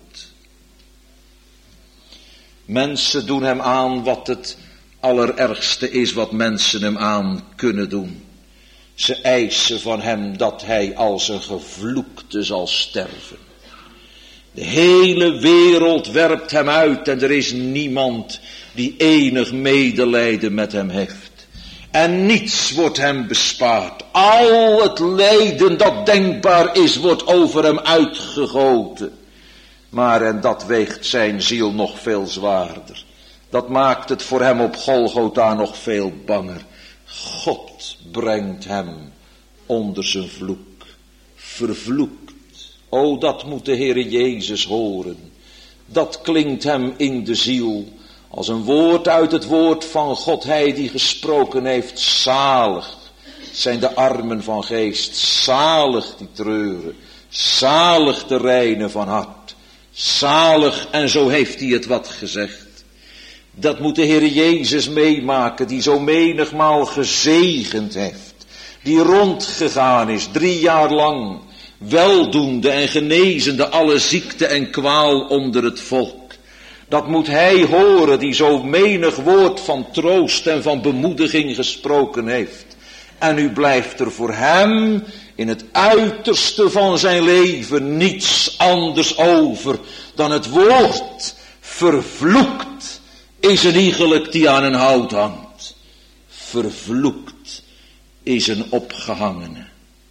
Mensen doen hem aan wat het allerergste is wat mensen hem aan kunnen doen. Ze eisen van hem dat hij als een gevloekte zal sterven. De hele wereld werpt hem uit en er is niemand die enig medelijden met hem heeft. En niets wordt hem bespaard. Al het lijden dat denkbaar is, wordt over hem uitgegoten. Maar en dat weegt zijn ziel nog veel zwaarder. Dat maakt het voor hem op Golgotha nog veel banger. God brengt hem onder zijn vloek. Vervloekt. O, dat moet de Heere Jezus horen. Dat klinkt hem in de ziel als een woord uit het woord van God. Hij die gesproken heeft, zalig zijn de armen van geest. Zalig die treuren. Zalig de reinen van hart. Zalig, en zo heeft hij het wat gezegd. Dat moet de Heere Jezus meemaken, die zo menigmaal gezegend heeft. Die rondgegaan is, drie jaar lang, weldoende en genezende alle ziekte en kwaal onder het volk. Dat moet hij horen, die zo menig woord van troost en van bemoediging gesproken heeft. En nu blijft er voor hem in het uiterste van zijn leven niets anders over dan het woord vervloekt is een iegelijk die aan een hout hangt. Vervloekt is een opgehangene.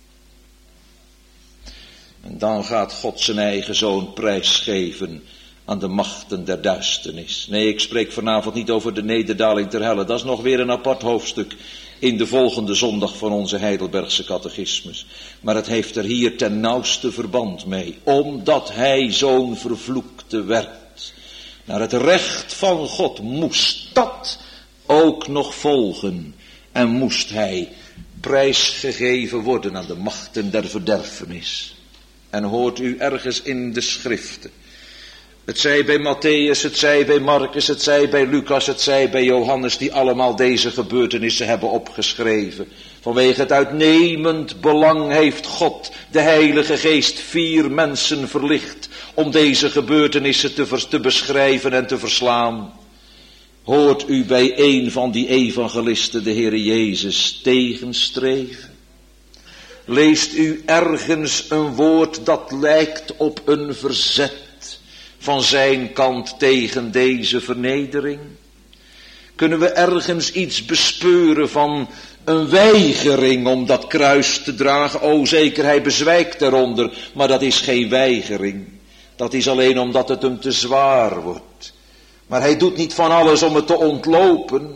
En dan gaat God zijn eigen zoon prijsgeven aan de machten der duisternis. Nee, ik spreek vanavond niet over de nederdaling ter helle. Dat is nog weer een apart hoofdstuk in de volgende zondag van onze Heidelbergse catechismus. Maar het heeft er hier ten nauwste verband mee. Omdat hij zo'n vervloekte werd. Naar het recht van God moest dat ook nog volgen. En moest hij prijsgegeven worden aan de machten der verderfenis. En hoort u ergens in de schriften. Het zij bij Matthäus, het zij bij Marcus, het zij bij Lucas, het zij bij Johannes, die allemaal deze gebeurtenissen hebben opgeschreven. Vanwege het uitnemend belang heeft God, de Heilige Geest, vier mensen verlicht om deze gebeurtenissen te, vers, te beschrijven en te verslaan. Hoort u bij een van die evangelisten de Heere Jezus tegenstreven? Leest u ergens een woord dat lijkt op een verzet van zijn kant tegen deze vernedering? Kunnen we ergens iets bespeuren van een weigering om dat kruis te dragen? O, zeker, hij bezwijkt eronder, maar dat is geen weigering. Dat is alleen omdat het hem te zwaar wordt. Maar hij doet niet van alles om het te ontlopen.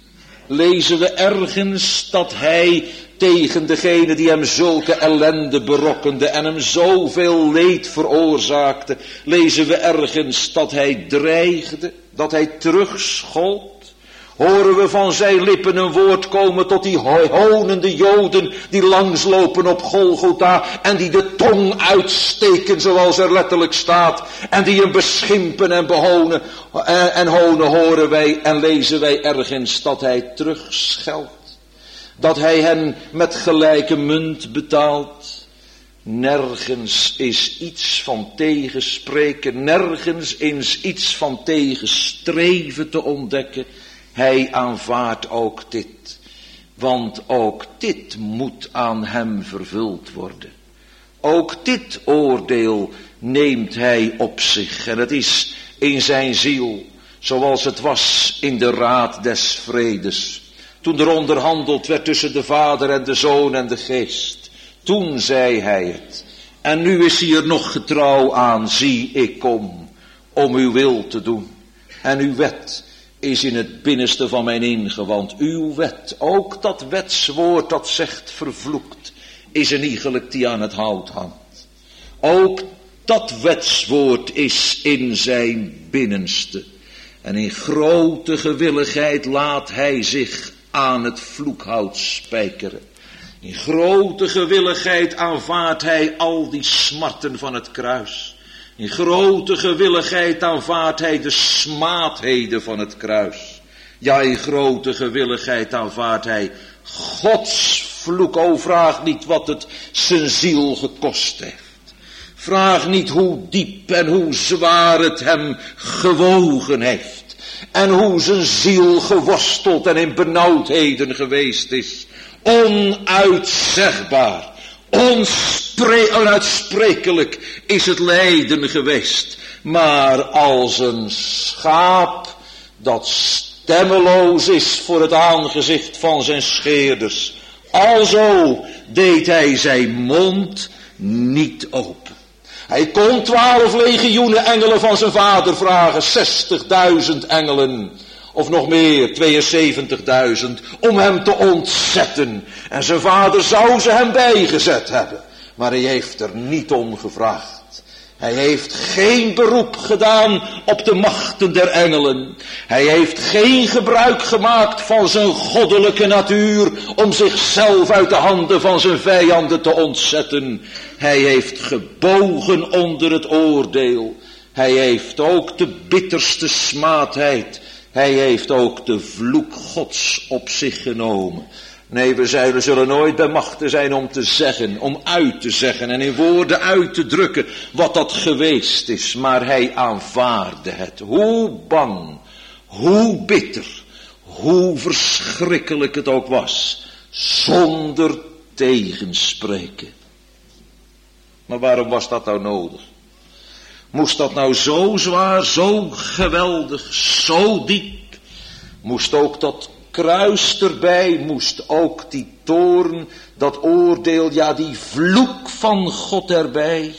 Lezen we ergens dat hij tegen degene die hem zulke ellende berokkende en hem zoveel leed veroorzaakte, lezen we ergens dat hij dreigde, dat hij terugschold? Horen we van zijn lippen een woord komen tot die honende Joden die langslopen op Golgotha en die de tong uitsteken zoals er letterlijk staat en die hem beschimpen en behonen en, en honen, horen wij en lezen wij ergens dat hij terugscheldt. Dat hij hen met gelijke munt betaalt. Nergens is iets van tegenspreken, nergens is iets van tegenstreven te ontdekken. Hij aanvaardt ook dit, want ook dit moet aan hem vervuld worden. Ook dit oordeel neemt hij op zich en het is in zijn ziel zoals het was in de raad des vredes. Toen er onderhandeld werd tussen de Vader en de Zoon en de Geest. Toen zei hij het. En nu is hij er nog getrouw aan. Zie, ik kom om uw wil te doen. En uw wet is in het binnenste van mijn ingewand. Uw wet, ook dat wetswoord dat zegt vervloekt, is een iegelijk die aan het hout hangt. Ook dat wetswoord is in zijn binnenste. En in grote gewilligheid laat hij zich aan het vloekhout spijkeren. In grote gewilligheid aanvaardt hij al die smarten van het kruis. In grote gewilligheid aanvaardt hij de smaadheden van het kruis. Ja, in grote gewilligheid aanvaardt hij Gods vloek. O, vraag niet wat het zijn ziel gekost heeft. Vraag niet hoe diep en hoe zwaar het hem gewogen heeft. En hoe zijn ziel geworsteld en in benauwdheden geweest is. Onuitzegbaar, onspre- onuitsprekelijk is het lijden geweest. Maar als een schaap dat stemmeloos is voor het aangezicht van zijn scheerders, alzo deed hij zijn mond niet open. Hij kon twaalf legioenen engelen van zijn vader vragen, zestigduizend engelen. Of nog meer, tweeënzeventigduizend, om hem te ontzetten. En zijn vader zou ze hem bijgezet hebben. Maar hij heeft er niet om gevraagd. Hij heeft geen beroep gedaan op de machten der engelen. Hij heeft geen gebruik gemaakt van zijn goddelijke natuur om zichzelf uit de handen van zijn vijanden te ontzetten. Hij heeft gebogen onder het oordeel. Hij heeft ook de bitterste smaadheid. Hij heeft ook de vloek Gods op zich genomen. Nee, we zullen, zullen nooit bij machten zijn om te zeggen, om uit te zeggen en in woorden uit te drukken wat dat geweest is. Maar hij aanvaarde het. Hoe bang, hoe bitter, hoe verschrikkelijk het ook was. Zonder tegenspreken. Maar waarom was dat nou nodig? Moest dat nou zo zwaar, zo geweldig, zo diep? Moest ook dat kruis erbij, moest ook die toorn, dat oordeel, ja die vloek van God erbij?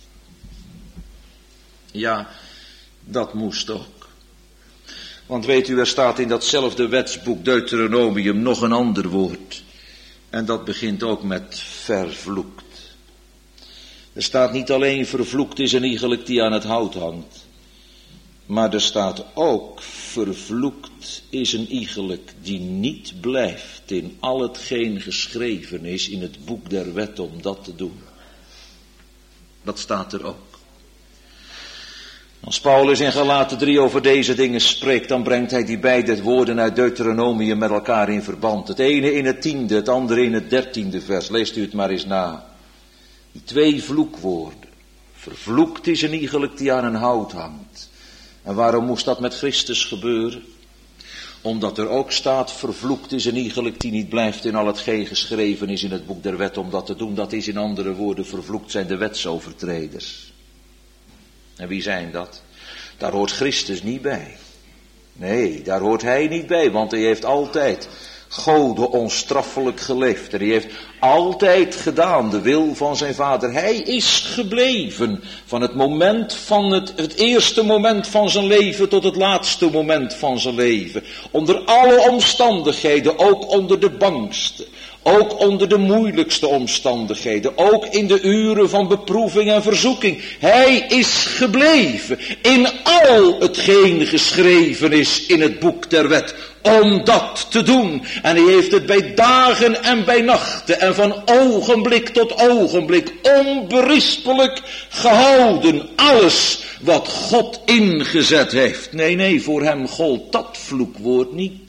Ja, dat moest ook. Want weet u, er staat in datzelfde wetsboek Deuteronomium nog een ander woord. En dat begint ook met vervloekt. Er staat niet alleen vervloekt is een iegelijk die aan het hout hangt. Maar er staat ook vervloekt is een iegelijk die niet blijft in al hetgeen geschreven is in het boek der wet om dat te doen. Dat staat er ook. Als Paulus in Galaten drie over deze dingen spreekt, dan brengt hij die beide woorden uit Deuteronomium met elkaar in verband. Het ene in het tiende, het andere in het dertiende vers. Leest u het maar eens na. Die twee vloekwoorden. Vervloekt is een iegelijk die aan een hout hangt. En waarom moest dat met Christus gebeuren? Omdat er ook staat, vervloekt is een iegelijk die niet blijft in al hetgeen geschreven is in het boek der wet om dat te doen. Dat is in andere woorden, vervloekt zijn de wetsovertreders. En wie zijn dat? Daar hoort Christus niet bij. Nee, daar hoort hij niet bij, want hij heeft altijd Gode onstraffelijk geleefd. En hij heeft altijd gedaan de wil van zijn vader. Hij is gebleven van het moment van het, het eerste moment van zijn leven tot het laatste moment van zijn leven. Onder alle omstandigheden, ook onder de bangste. Ook onder de moeilijkste omstandigheden. Ook in de uren van beproeving en verzoeking. Hij is gebleven in al hetgeen geschreven is in het boek der wet. Om dat te doen. En hij heeft het bij dagen en bij nachten en van ogenblik tot ogenblik onberispelijk gehouden. Alles wat God ingezet heeft. Nee, nee, voor hem gold dat vloekwoord niet.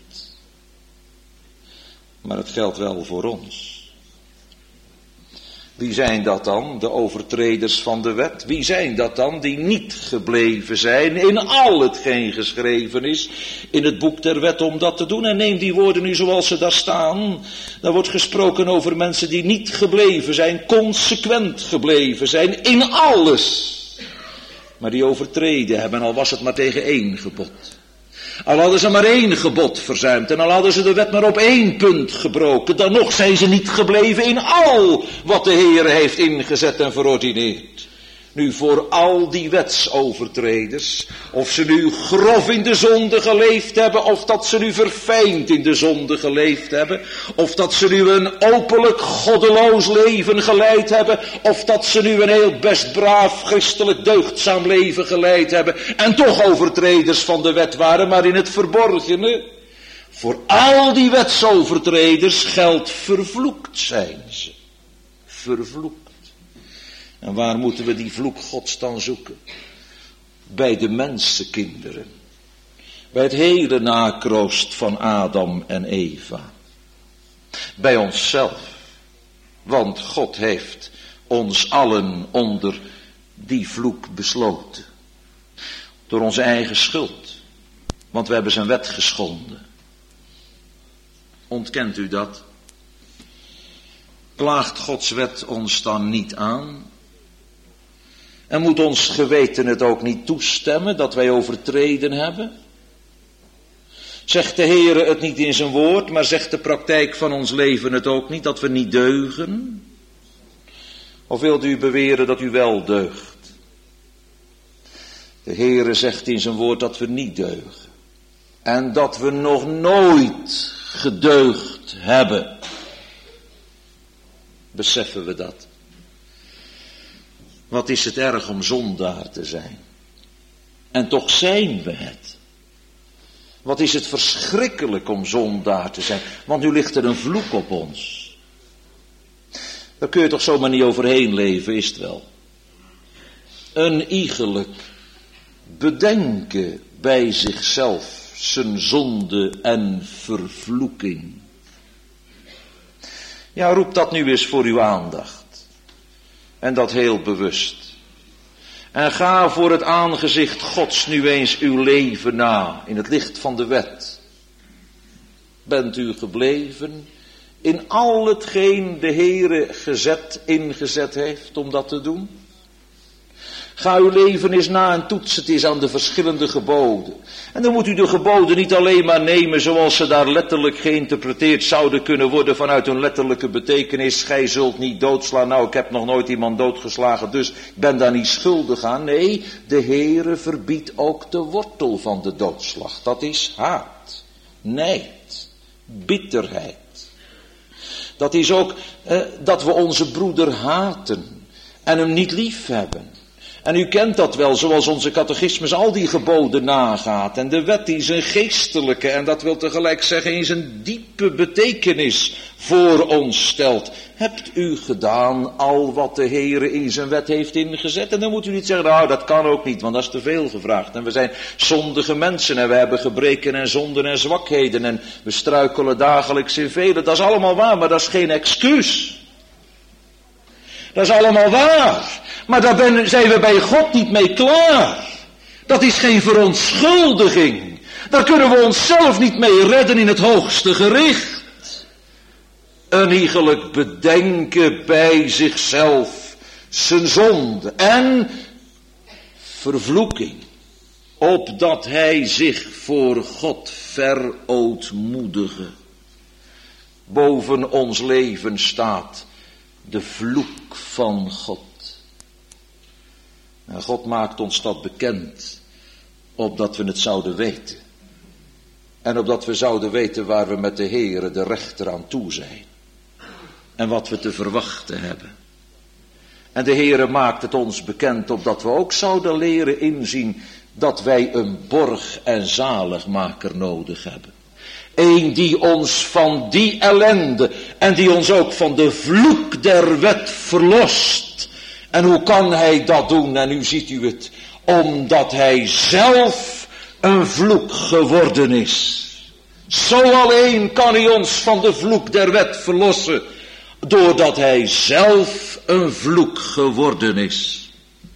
Maar het geldt wel voor ons. Wie zijn dat dan, de overtreders van de wet? Wie zijn dat dan die niet gebleven zijn in al hetgeen geschreven is in het boek der wet om dat te doen? En neem die woorden nu zoals ze daar staan. Daar wordt gesproken over mensen die niet gebleven zijn, consequent gebleven zijn in alles. Maar die overtreden hebben, al was het maar tegen één gebod. Al hadden ze maar één gebod verzuimd en al hadden ze de wet maar op één punt gebroken, dan nog zijn ze niet gebleven in al wat de Heer heeft ingezet en verordineerd. Nu voor al die wetsovertreders, of ze nu grof in de zonde geleefd hebben, of dat ze nu verfijnd in de zonde geleefd hebben, of dat ze nu een openlijk goddeloos leven geleid hebben, of dat ze nu een heel best braaf christelijk deugdzaam leven geleid hebben, en toch overtreders van de wet waren, maar in het verborgene. Voor al die wetsovertreders geldt vervloekt zijn ze. Vervloekt. En waar moeten we die vloek Gods dan zoeken? Bij de mensenkinderen. Bij het hele nakroost van Adam en Eva. Bij onszelf. Want God heeft ons allen onder die vloek besloten. Door onze eigen schuld. Want we hebben zijn wet geschonden. Ontkent u dat? Klaagt Gods wet ons dan niet aan? En moet ons geweten het ook niet toestemmen dat wij overtreden hebben? Zegt de Heere het niet in zijn woord, maar zegt de praktijk van ons leven het ook niet, dat we niet deugen? Of wilt u beweren dat u wel deugt? De Heere zegt in zijn woord dat we niet deugen. En dat we nog nooit gedeugd hebben. Beseffen we dat? Wat is het erg om zondaar te zijn? En toch zijn we het. Wat is het verschrikkelijk om zondaar te zijn? Want nu ligt er een vloek op ons. Daar kun je toch zomaar niet overheen leven, is het wel. Een iegelijk bedenken bij zichzelf zijn zonde en vervloeking. Ja, roep dat nu eens voor uw aandacht. En dat heel bewust. En ga voor het aangezicht Gods nu eens uw leven na, in het licht van de wet. Bent u gebleven in al hetgeen de Heere gezet, ingezet heeft om dat te doen? Ga uw leven eens na en toets het eens aan de verschillende geboden. En dan moet u de geboden niet alleen maar nemen zoals ze daar letterlijk geïnterpreteerd zouden kunnen worden vanuit hun letterlijke betekenis. Gij zult niet doodslaan. Nou, ik heb nog nooit iemand doodgeslagen, dus ik ben daar niet schuldig aan. Nee, de Heere verbiedt ook de wortel van de doodslag. Dat is haat, nijd, bitterheid. Dat is ook eh, dat we onze broeder haten en hem niet lief hebben. En u kent dat wel, zoals onze catechismus al die geboden nagaat. En de wet die zijn geestelijke, en dat wil tegelijk zeggen in zijn diepe betekenis voor ons stelt. Hebt u gedaan al wat de Heere in zijn wet heeft ingezet? En dan moet u niet zeggen, nou dat kan ook niet, want dat is te veel gevraagd. En we zijn zondige mensen en we hebben gebreken en zonden en zwakheden. En we struikelen dagelijks in vele. Dat is allemaal waar, maar dat is geen excuus. Dat is allemaal waar. Maar daar ben, zijn we bij God niet mee klaar. Dat is geen verontschuldiging. Daar kunnen we onszelf niet mee redden in het hoogste gericht. Een iegelijk bedenken bij zichzelf zijn zonde en vervloeking. Opdat hij zich voor God verootmoedige. Boven ons leven staat de vloek van God. En God maakt ons dat bekend, opdat we het zouden weten. En opdat we zouden weten waar we met de Heere, de rechter, aan toe zijn. En wat we te verwachten hebben. En de Heere maakt het ons bekend, opdat we ook zouden leren inzien dat wij een borg en zaligmaker nodig hebben. Eén die ons van die ellende en die ons ook van de vloek der wet verlost. En hoe kan hij dat doen? En nu ziet u het. Omdat hij zelf een vloek geworden is. Zo alleen kan hij ons van de vloek der wet verlossen. Doordat hij zelf een vloek geworden is.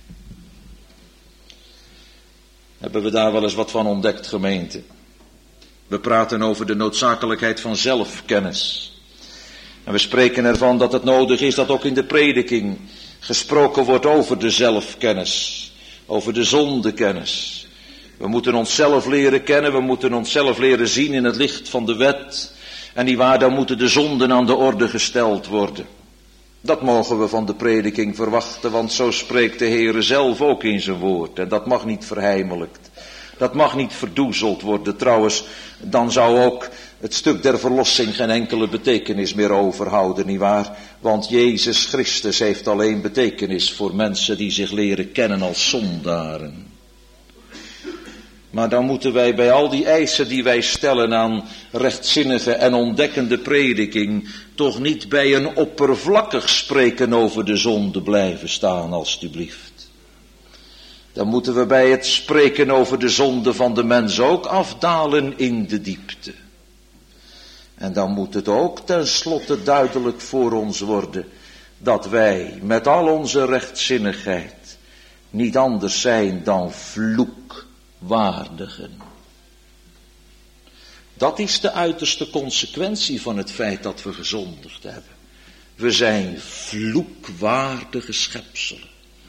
Hebben we daar wel eens wat van ontdekt, gemeente? We praten over de noodzakelijkheid van zelfkennis. En we spreken ervan dat het nodig is dat ook in de prediking gesproken wordt over de zelfkennis, over de zondekennis. We moeten onszelf leren kennen, we moeten onszelf leren zien in het licht van de wet. En niewaar, dan moeten de zonden aan de orde gesteld worden. Dat mogen we van de prediking verwachten, want zo spreekt de Heere zelf ook in zijn woord. En dat mag niet verheimelijkt. Dat mag niet verdoezeld worden. Trouwens, dan zou ook het stuk der verlossing geen enkele betekenis meer overhouden, nietwaar? Want Jezus Christus heeft alleen betekenis voor mensen die zich leren kennen als zondaren. Maar dan moeten wij bij al die eisen die wij stellen aan rechtzinnige en ontdekkende prediking toch niet bij een oppervlakkig spreken over de zonde blijven staan, alstublieft. Dan moeten we bij het spreken over de zonde van de mens ook afdalen in de diepte. En dan moet het ook tenslotte duidelijk voor ons worden dat wij met al onze rechtzinnigheid niet anders zijn dan vloekwaardigen. Dat is de uiterste consequentie van het feit dat we gezondigd hebben. We zijn vloekwaardige schepselen.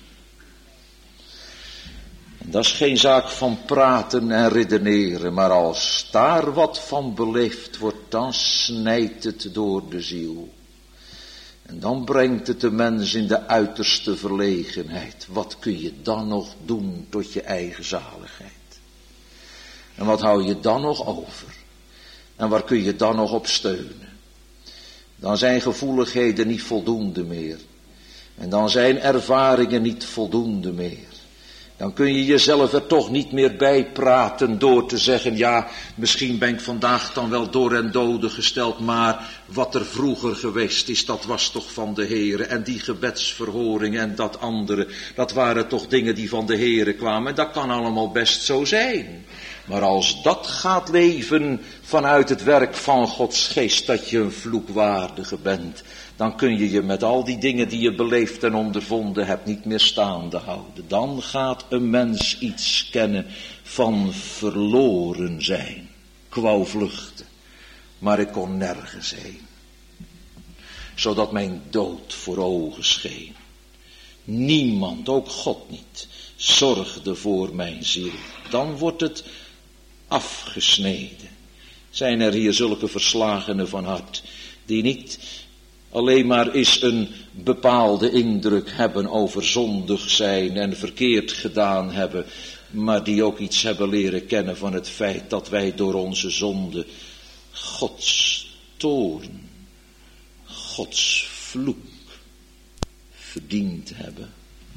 En dat is geen zaak van praten en redeneren, maar als daar wat van beleefd wordt, dan snijdt het door de ziel. En dan brengt het de mens in de uiterste verlegenheid. Wat kun je dan nog doen tot je eigen zaligheid? En wat hou je dan nog over? En waar kun je dan nog op steunen? Dan zijn gevoeligheden niet voldoende meer. En dan zijn ervaringen niet voldoende meer. Dan kun je jezelf er toch niet meer bij praten door te zeggen, ja, misschien ben ik vandaag dan wel door en dode gesteld, maar wat er vroeger geweest is, dat was toch van de Heere. En die gebedsverhoring en dat andere, dat waren toch dingen die van de Heere kwamen. En dat kan allemaal best zo zijn. Maar als dat gaat leven vanuit het werk van Gods geest, dat je een vloekwaardige bent, dan kun je je met al die dingen die je beleefd en ondervonden hebt niet meer staande houden. Dan gaat een mens iets kennen van verloren zijn. Ik wou vluchten, maar ik kon nergens heen. Zodat mijn dood voor ogen scheen. Niemand, ook God niet, zorgde voor mijn ziel. Dan wordt het afgesneden. Zijn er hier zulke verslagenen van hart, die niet alleen maar eens een bepaalde indruk hebben over zondig zijn en verkeerd gedaan hebben, maar die ook iets hebben leren kennen van het feit dat wij door onze zonde Gods toorn, Gods vloek verdiend hebben.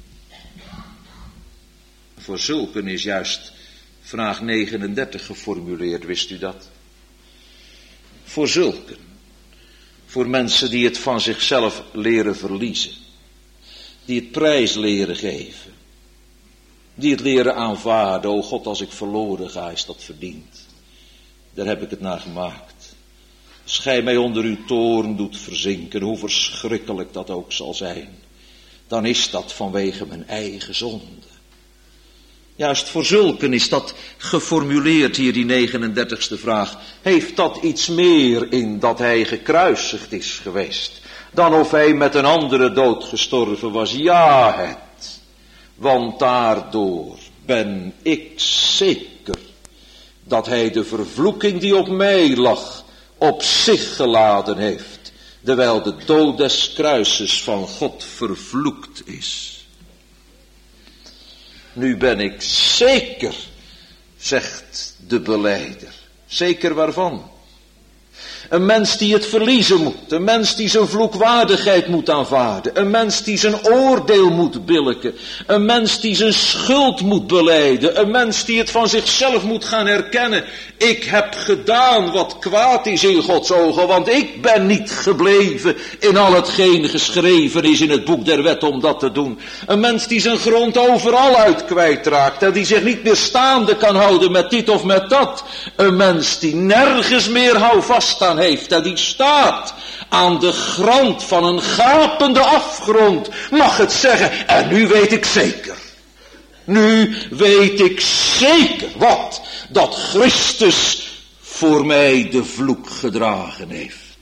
Voor zulken is juist vraag negenendertig geformuleerd, wist u dat? Voor zulken. Voor mensen die het van zichzelf leren verliezen. Die het prijs leren geven. Die het leren aanvaarden. O God, als ik verloren ga, is dat verdiend. Daar heb ik het naar gemaakt. Als gij mij onder uw toorn doet verzinken, hoe verschrikkelijk dat ook zal zijn, dan is dat vanwege mijn eigen zonde. Juist voor zulken is dat geformuleerd hier, die negenendertigste vraag. Heeft dat iets meer in dat hij gekruisigd is geweest, dan of hij met een andere dood gestorven was? Ja, het. Want daardoor ben ik zeker dat hij de vervloeking die op mij lag op zich geladen heeft, terwijl de dood des kruises van God vervloekt is. Nu ben ik zeker, zegt de belijder. Zeker waarvan? Een mens die het verliezen moet. Een mens die zijn vloekwaardigheid moet aanvaarden. Een mens die zijn oordeel moet billijken. Een mens die zijn schuld moet belijden. Een mens die het van zichzelf moet gaan herkennen. Ik heb gedaan wat kwaad is in Gods ogen, want ik ben niet gebleven in al hetgeen geschreven is in het boek der wet om dat te doen. Een mens die zijn grond overal uit kwijtraakt en die zich niet meer staande kan houden met dit of met dat. Een mens die nergens meer houvast aan heeft en die staat aan de grond van een gapende afgrond, mag het zeggen, en nu weet ik zeker. Nu weet ik zeker wat? Dat Christus voor mij de vloek gedragen heeft.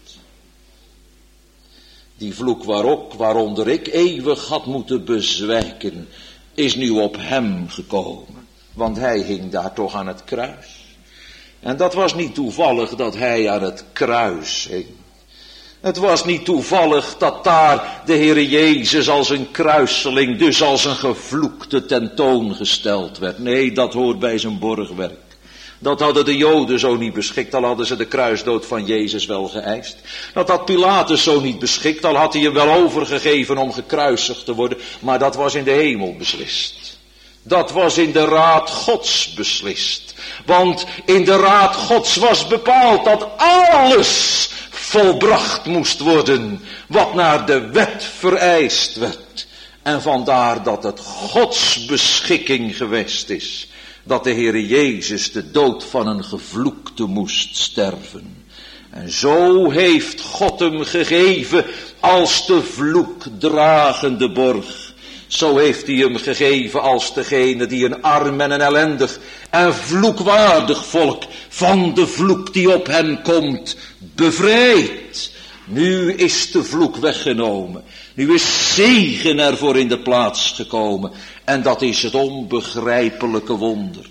Die vloek waarop, waaronder ik eeuwig had moeten bezwijken, is nu op hem gekomen. Want hij hing daar toch aan het kruis. En dat was niet toevallig dat hij aan het kruis hing. Het was niet toevallig dat daar de Heere Jezus als een kruiseling, dus als een gevloekte tentoongesteld werd. Nee, dat hoort bij zijn borgwerk. Dat hadden de Joden zo niet beschikt, al hadden ze de kruisdood van Jezus wel geëist. Dat had Pilatus zo niet beschikt, al had hij hem wel overgegeven om gekruisigd te worden. Maar dat was in de hemel beslist. Dat was in de raad Gods beslist. Want in de raad Gods was bepaald dat alles volbracht moest worden wat naar de wet vereist werd. En vandaar dat het Gods beschikking geweest is dat de Heere Jezus de dood van een gevloekte moest sterven. En zo heeft God hem gegeven als de vloekdragende borg. Zo heeft hij hem gegeven als degene die een arm en een ellendig en vloekwaardig volk van de vloek die op hem komt bevrijdt. Nu is de vloek weggenomen. Nu is zegen ervoor in de plaats gekomen. En dat is het onbegrijpelijke wonder.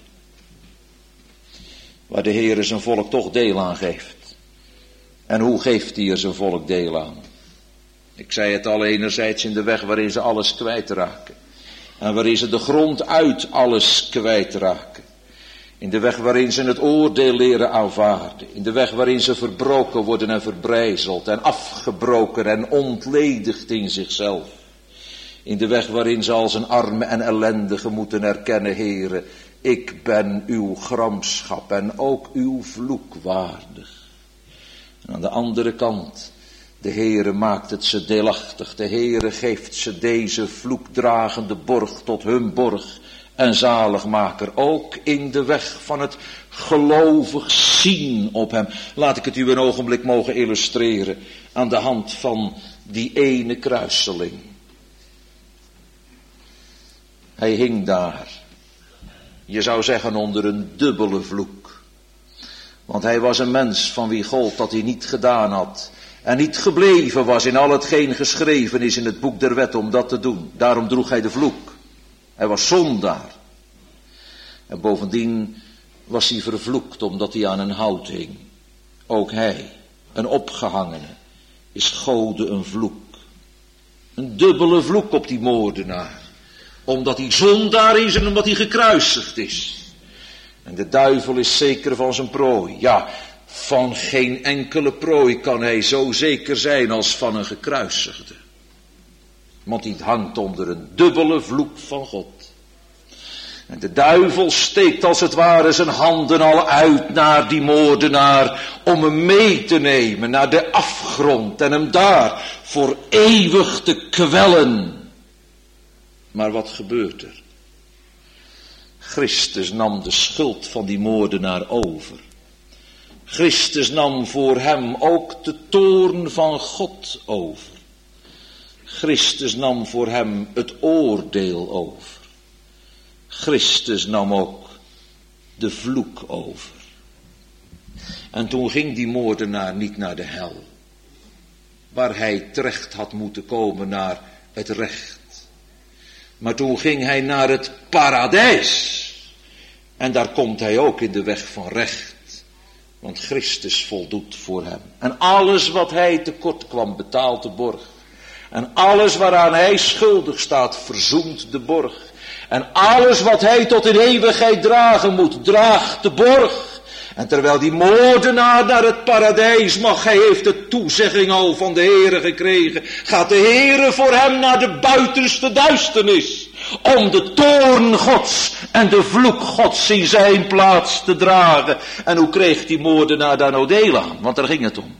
Waar de Heer zijn volk toch deel aan geeft. En hoe geeft hij er zijn volk deel aan? Ik zei het al, enerzijds in de weg waarin ze alles kwijtraken. En waarin ze de grond uit alles kwijtraken. In de weg waarin ze het oordeel leren aanvaarden. In de weg waarin ze verbroken worden en verbrijzeld en afgebroken en ontledigd in zichzelf. In de weg waarin ze als een arme en ellendige moeten erkennen, Heere, ik ben uw gramschap en ook uw vloek waardig. En aan de andere kant, de Heere maakt het ze deelachtig. De Heere geeft ze deze vloekdragende borg tot hun borg en zaligmaker. Ook in de weg van het gelovig zien op hem. Laat ik het u een ogenblik mogen illustreren aan de hand van die ene kruiseling. Hij hing daar. Je zou zeggen onder een dubbele vloek. Want hij was een mens van wie gold dat hij niet gedaan had. En niet gebleven was in al hetgeen geschreven is in het boek der wet om dat te doen. Daarom droeg hij de vloek. Hij was zondaar. En bovendien was hij vervloekt omdat hij aan een hout hing. Ook hij, een opgehangene, is Gode een vloek. Een dubbele vloek op die moordenaar. Omdat hij zondaar is en omdat hij gekruisigd is. En de duivel is zeker van zijn prooi. Ja, van geen enkele prooi kan hij zo zeker zijn als van een gekruisigde. Want hij hangt onder een dubbele vloek van God. En de duivel steekt als het ware zijn handen al uit naar die moordenaar om hem mee te nemen naar de afgrond en hem daar voor eeuwig te kwellen. Maar wat gebeurt er? Christus nam de schuld van die moordenaar over. Christus nam voor hem ook de toorn van God over. Christus nam voor hem het oordeel over. Christus nam ook de vloek over. En toen ging die moordenaar niet naar de hel, waar hij terecht had moeten komen naar het recht. Maar toen ging hij naar het paradijs. En daar komt hij ook in de weg van recht. Want Christus voldoet voor hem. En alles wat hij tekort kwam, betaalt de borg. En alles waaraan hij schuldig staat, verzoent de borg. En alles wat hij tot in eeuwigheid dragen moet, draagt de borg. En terwijl die moordenaar naar het paradijs mag, hij heeft de toezegging al van de Heere gekregen, gaat de Heere voor hem naar de buitenste duisternis, om de toorn Gods en de vloek Gods in zijn plaats te dragen. En hoe kreeg die moordenaar daar nou deel aan? Want daar ging het om.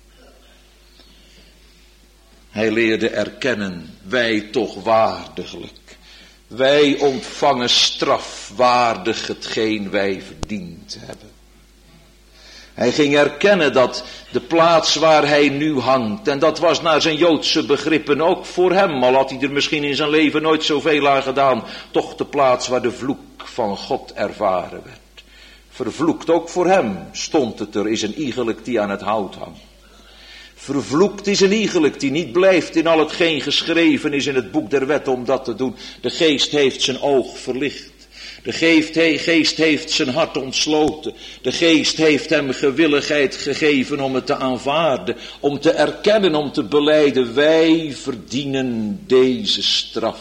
Hij leerde erkennen, wij toch waardiglijk. Wij ontvangen strafwaardig hetgeen wij verdiend hebben. Hij ging erkennen dat de plaats waar hij nu hangt, en dat was naar zijn Joodse begrippen ook voor hem, al had hij er misschien in zijn leven nooit zoveel aan gedaan, toch de plaats waar de vloek van God ervaren werd. Vervloekt ook voor hem stond het er, is een iegelijk die aan het hout hangt. Vervloekt is een iegelijk die niet blijft in al hetgeen geschreven is in het boek der wet om dat te doen. De geest heeft zijn oog verlicht. De geest heeft zijn hart ontsloten. De geest heeft hem gewilligheid gegeven om het te aanvaarden, om te erkennen, om te belijden. Wij verdienen deze straf.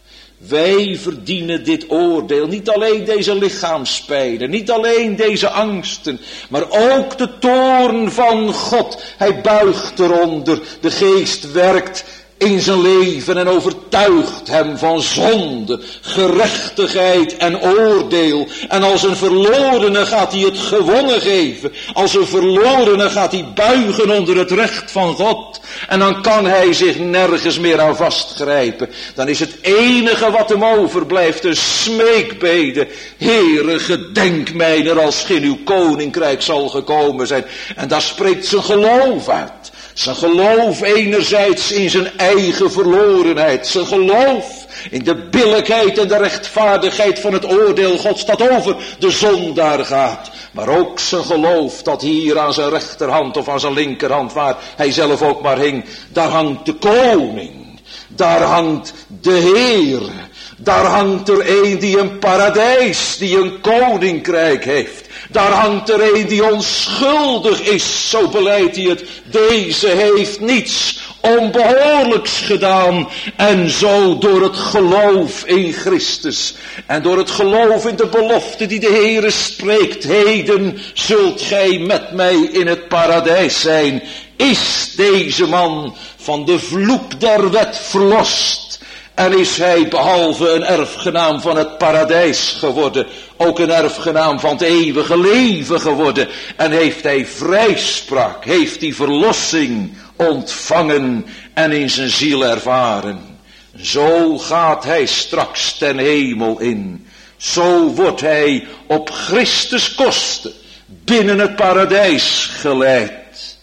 Wij verdienen dit oordeel, niet alleen deze lichaamspijnen, niet alleen deze angsten, maar ook de toorn van God. Hij buigt eronder, de geest werkt in zijn leven en overtuigt hem van zonde, gerechtigheid en oordeel. En als een verlorene gaat hij het gewonnen geven. Als een verlorene gaat hij buigen onder het recht van God. En dan kan hij zich nergens meer aan vastgrijpen. Dan is het enige wat hem overblijft een smeekbede. Heere, gedenk mij er als in uw koninkrijk zal gekomen zijn. En daar spreekt zijn geloof uit. Zijn geloof enerzijds in zijn eigen verlorenheid. Zijn geloof in de billijkheid en de rechtvaardigheid van het oordeel Gods dat over de zondaar gaat. Maar ook zijn geloof dat hier aan zijn rechterhand of aan zijn linkerhand, waar hij zelf ook maar hing, daar hangt de koning. Daar hangt de Heer. Daar hangt er een die een paradijs, die een koninkrijk heeft. Daar hangt er een die onschuldig is, zo beleidt hij het. Deze heeft niets onbehoorlijks gedaan. En zo door het geloof in Christus en door het geloof in de belofte die de Heere spreekt, heden zult gij met mij in het paradijs zijn, is deze man van de vloek der wet verlost. En is hij behalve een erfgenaam van het paradijs geworden, ook een erfgenaam van het eeuwige leven geworden. En heeft hij vrijspraak, heeft hij verlossing ontvangen en in zijn ziel ervaren. Zo gaat hij straks ten hemel in. Zo wordt hij op Christus kosten binnen het paradijs geleid.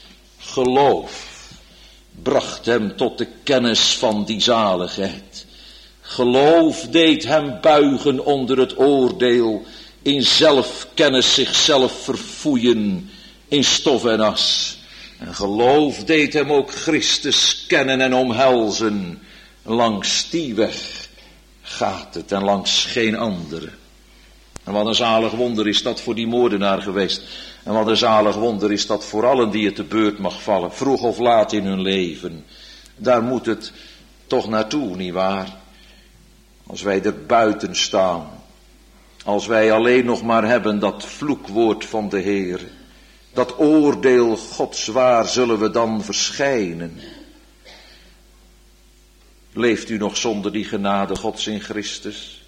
Geloof bracht hem tot de kennis van die zaligheid. Geloof deed hem buigen onder het oordeel, in zelfkennis zichzelf verfoeien in stof en as. En geloof deed hem ook Christus kennen en omhelzen. Langs die weg gaat het en langs geen andere. En wat een zalig wonder is dat voor die moordenaar geweest. En wat een zalig wonder is dat voor allen die het te beurt mag vallen, vroeg of laat in hun leven. Daar moet het toch naartoe, nietwaar? Als wij er buiten staan, als wij alleen nog maar hebben dat vloekwoord van de Heer, dat oordeel Gods, waar zullen we dan verschijnen? Leeft u nog zonder die genade Gods in Christus?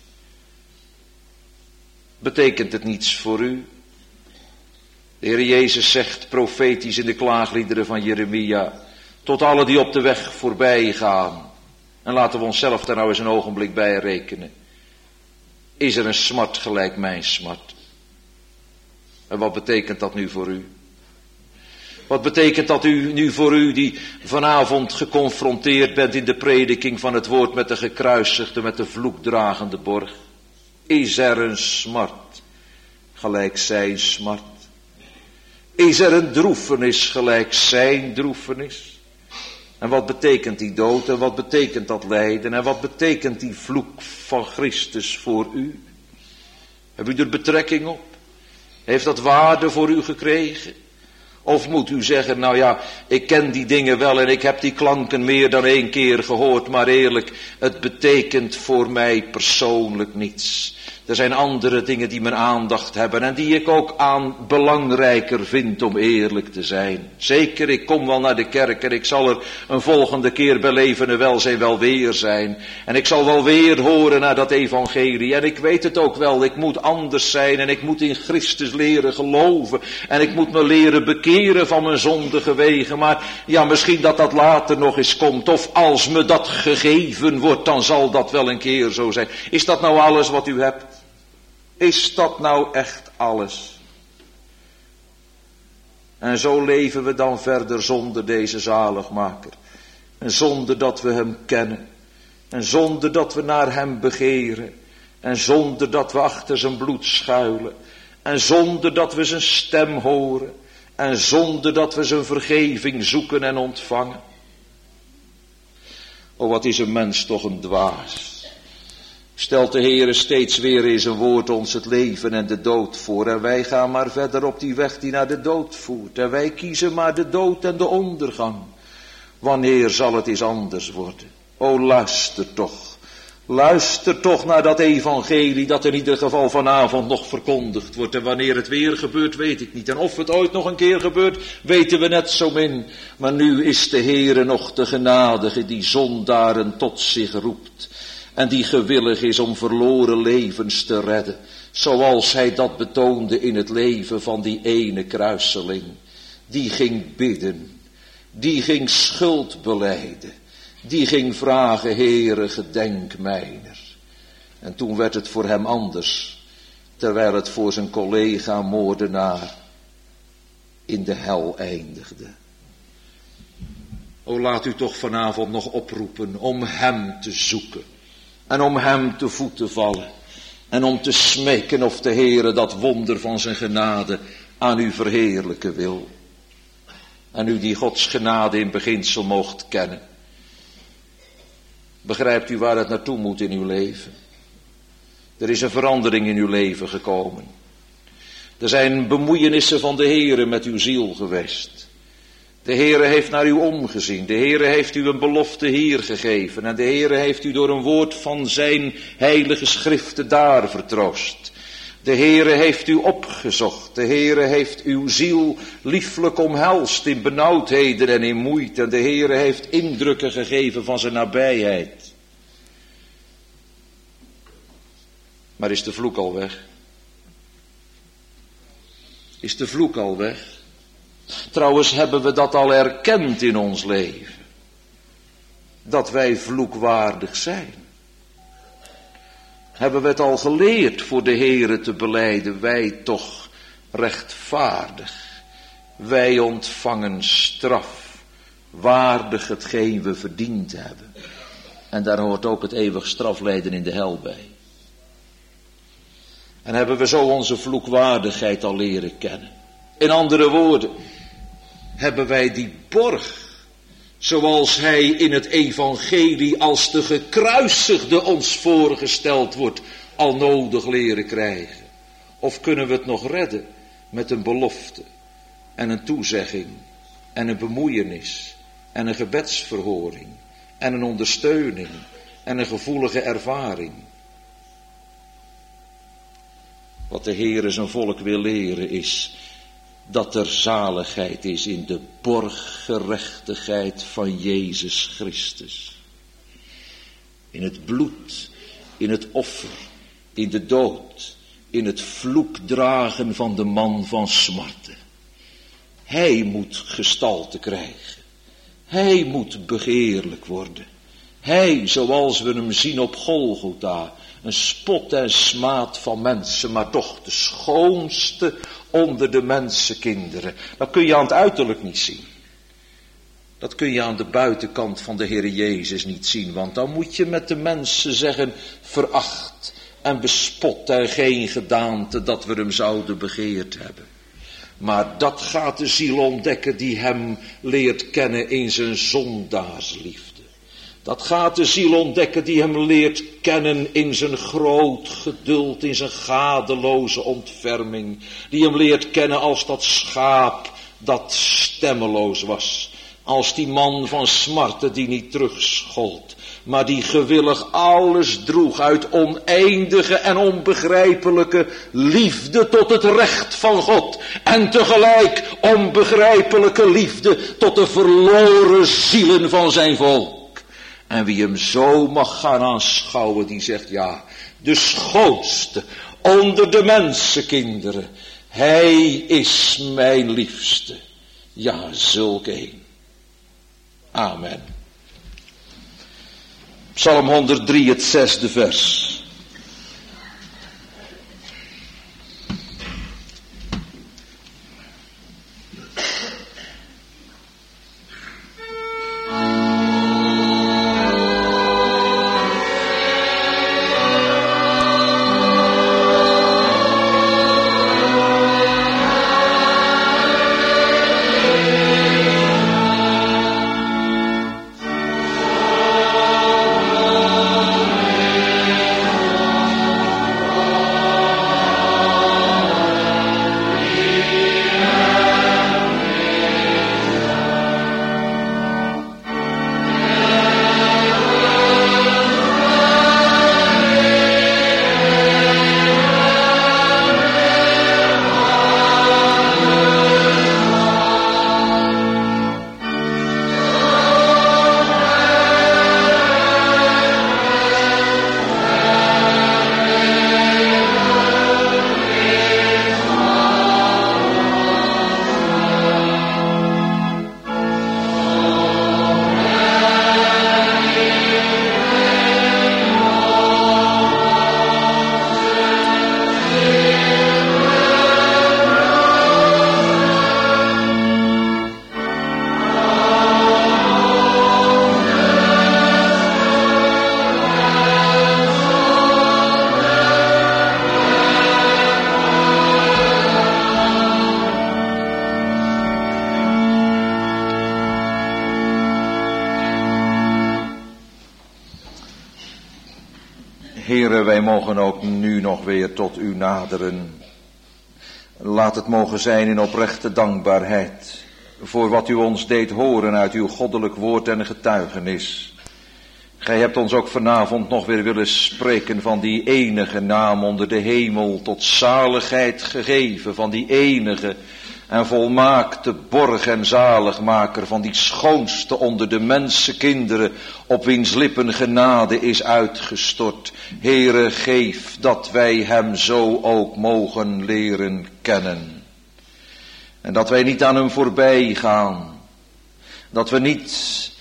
Betekent het niets voor u? De Heer Jezus zegt profetisch in de klaagliederen van Jeremia, tot alle die op de weg voorbij gaan. En laten we onszelf daar nou eens een ogenblik bij rekenen. Is er een smart gelijk mijn smart? En wat betekent dat nu voor u? Wat betekent dat u, nu voor u die vanavond geconfronteerd bent in de prediking van het woord met de gekruisigde, met de vloekdragende borg? Is er een smart gelijk zijn smart? Is er een droefenis gelijk zijn droefenis? En wat betekent die dood en wat betekent dat lijden en wat betekent die vloek van Christus voor u? Hebt u er betrekking op? Heeft dat waarde voor u gekregen? Of moet u zeggen, nou ja, ik ken die dingen wel en ik heb die klanken meer dan één keer gehoord, maar eerlijk, het betekent voor mij persoonlijk niets. Er zijn andere dingen die mijn aandacht hebben en die ik ook aan belangrijker vind, om eerlijk te zijn. Zeker, ik kom wel naar de kerk en ik zal er een volgende keer bij leven en welzijn wel weer zijn. En ik zal wel weer horen naar dat evangelie. En ik weet het ook wel, ik moet anders zijn en ik moet in Christus leren geloven. En ik moet me leren bekeren van mijn zondige wegen. Maar ja, misschien dat dat later nog eens komt. Of als me dat gegeven wordt, dan zal dat wel een keer zo zijn. Is dat nou alles wat u hebt? Is dat nou echt alles? En zo leven we dan verder zonder deze zaligmaker. En zonder dat we hem kennen. En zonder dat we naar hem begeren. En zonder dat we achter zijn bloed schuilen. En zonder dat we zijn stem horen. En zonder dat we zijn vergeving zoeken en ontvangen. O, wat is een mens toch een dwaas. stelt de Heere steeds weer in zijn woord ons het leven en de dood voor. En wij gaan maar verder op die weg die naar de dood voert. En wij kiezen maar de dood en de ondergang. Wanneer zal het eens anders worden? O, luister toch. Luister toch naar dat evangelie dat in ieder geval vanavond nog verkondigd wordt. En wanneer het weer gebeurt, weet ik niet. En of het ooit nog een keer gebeurt, weten we net zo min. Maar nu is de Heere nog de genadige die zondaren tot zich roept. En die gewillig is om verloren levens te redden. Zoals hij dat betoonde in het leven van die ene kruiseling. Die ging bidden. Die ging schuld belijden. Die ging vragen, Heere, gedenk mijner. En toen werd het voor hem anders. Terwijl het voor zijn collega moordenaar in de hel eindigde. O, laat u toch vanavond nog oproepen om hem te zoeken. En om hem te voeten vallen. En om te smeken of de Heere dat wonder van zijn genade aan u verheerlijken wil. En u die Gods genade in beginsel moogt kennen. Begrijpt u waar het naartoe moet in uw leven? Er is een verandering in uw leven gekomen. Er zijn bemoeienissen van de Heere met uw ziel geweest. De Heere heeft naar u omgezien. De Heere heeft u een belofte hier gegeven. En de Heere heeft u door een woord van zijn heilige schriften daar vertroost. De Heere heeft u opgezocht. De Heere heeft uw ziel lieflijk omhelst in benauwdheden en in moeite. En de Heere heeft indrukken gegeven van zijn nabijheid. Maar is de vloek al weg? Is de vloek al weg? Trouwens hebben we dat al erkend in ons leven. Dat wij vloekwaardig zijn. Hebben we het al geleerd voor de Heere te belijden, wij toch rechtvaardig. Wij ontvangen straf, waardig hetgeen we verdiend hebben. En daar hoort ook het eeuwig straflijden in de hel bij. En hebben we zo onze vloekwaardigheid al leren kennen. In andere woorden, hebben wij die borg, zoals hij in het evangelie als de gekruisigde ons voorgesteld wordt, al nodig leren krijgen? Of kunnen we het nog redden met een belofte en een toezegging en een bemoeienis en een gebedsverhoring en een ondersteuning en een gevoelige ervaring? Wat de Heere zijn volk wil leren is dat er zaligheid is in de borggerechtigheid van Jezus Christus. In het bloed, in het offer, in de dood, in het vloekdragen van de man van smarten. Hij moet gestalte krijgen. Hij moet begeerlijk worden. Hij, zoals we hem zien op Golgotha, een spot en smaad van mensen, maar toch de schoonste onder de mensenkinderen. Dat kun je aan het uiterlijk niet zien. Dat kun je aan de buitenkant van de Heere Jezus niet zien, want dan moet je met de mensen zeggen, veracht en bespot en geen gedaante dat we hem zouden begeerd hebben. Maar dat gaat de ziel ontdekken die hem leert kennen in zijn zondaarsliefde. Dat gaat de ziel ontdekken die hem leert kennen in zijn groot geduld, in zijn gadeloze ontferming. Die hem leert kennen als dat schaap dat stemmeloos was. Als die man van smarten die niet terugschold, maar die gewillig alles droeg uit oneindige en onbegrijpelijke liefde tot het recht van God. En tegelijk onbegrijpelijke liefde tot de verloren zielen van zijn volk. En wie hem zo mag gaan aanschouwen, die zegt ja, de schoonste onder de mensenkinderen. Hij is mijn liefste. Ja, zulk een. Amen. Psalm honderddrie, het zesde vers. Heere, wij mogen ook nu nog weer tot u naderen. Laat het mogen zijn in oprechte dankbaarheid voor wat u ons deed horen uit uw goddelijk woord en getuigenis. Gij hebt ons ook vanavond nog weer willen spreken van die enige naam onder de hemel tot zaligheid gegeven, van die enige en volmaakte borg en zaligmaker, van die schoonste onder de mensenkinderen, op wiens lippen genade is uitgestort. Heere, geef dat wij hem zo ook mogen leren kennen. En dat wij niet aan hem voorbij gaan. Dat we niet,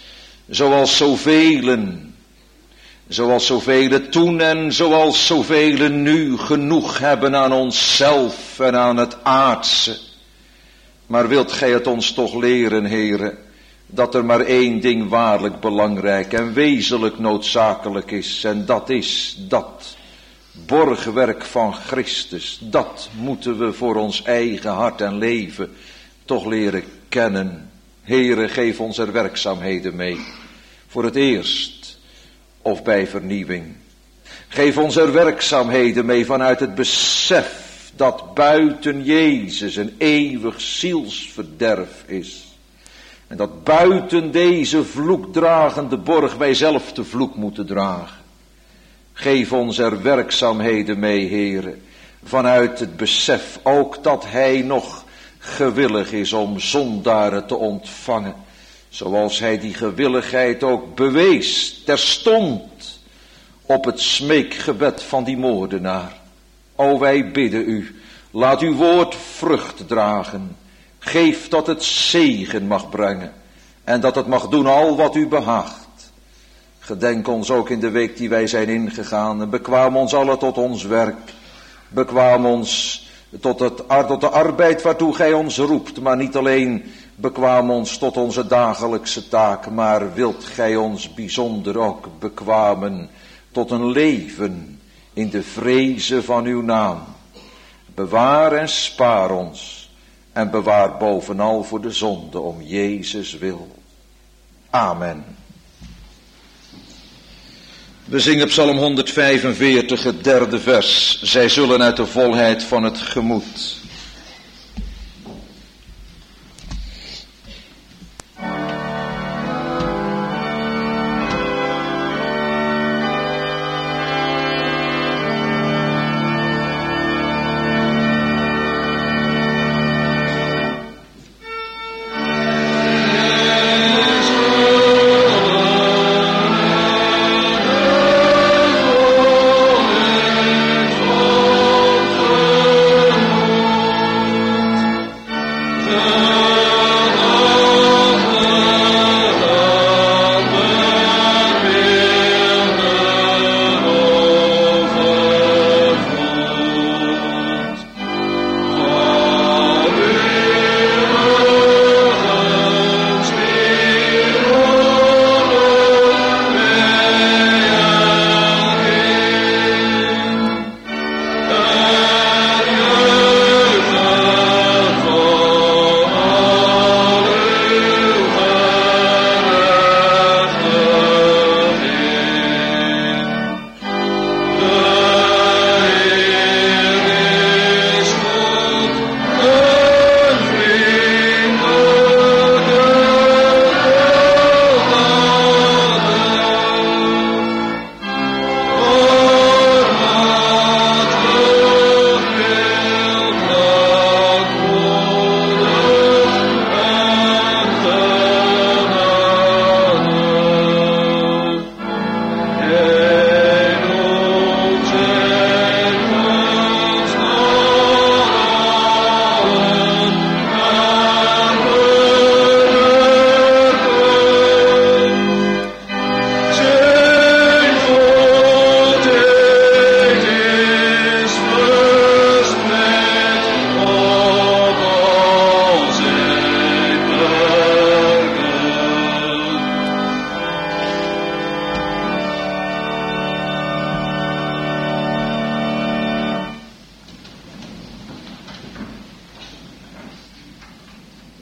zoals zovelen, zoals zovelen toen en zoals zovelen nu, genoeg hebben aan onszelf en aan het aardse. Maar wilt gij het ons toch leren, Heere, dat er maar één ding waarlijk belangrijk en wezenlijk noodzakelijk is. En dat is dat borgwerk van Christus. Dat moeten we voor ons eigen hart en leven toch leren kennen. Heere, geef ons er werkzaamheden mee. Voor het eerst of bij vernieuwing. Geef ons er werkzaamheden mee vanuit het besef dat buiten Jezus een eeuwig zielsverderf is. En dat buiten deze vloekdragende borg wij zelf de vloek moeten dragen. Geef ons er werkzaamheden mee, Heere, vanuit het besef ook dat Hij nog gewillig is om zondaren te ontvangen. Zoals Hij die gewilligheid ook bewees, terstond op het smeekgebed van die moordenaar. O, wij bidden u, laat uw woord vrucht dragen. Geef dat het zegen mag brengen en dat het mag doen al wat u behaagt. Gedenk ons ook in de week die wij zijn ingegaan en bekwaam ons alle tot ons werk. Bekwaam ons tot, het, tot de arbeid waartoe gij ons roept, maar niet alleen bekwaam ons tot onze dagelijkse taak, maar wilt gij ons bijzonder ook bekwamen tot een leven in de vreze van uw naam. Bewaar en spaar ons en bewaar bovenal voor de zonde om Jezus wil. Amen. We zingen Psalm honderdvijfenveertig, het derde vers. Zij zullen uit de volheid van het gemoed.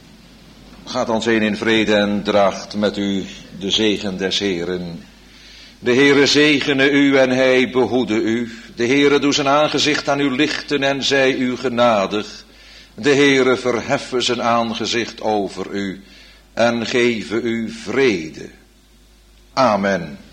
Gaat ons heen in vrede en draagt met u de zegen des Heeren. De Heere zegene u en hij behoede u. De Heere doe zijn aangezicht aan u lichten en zij u genadig. De Heere verheffe zijn aangezicht over u en geven u vrede. Amen.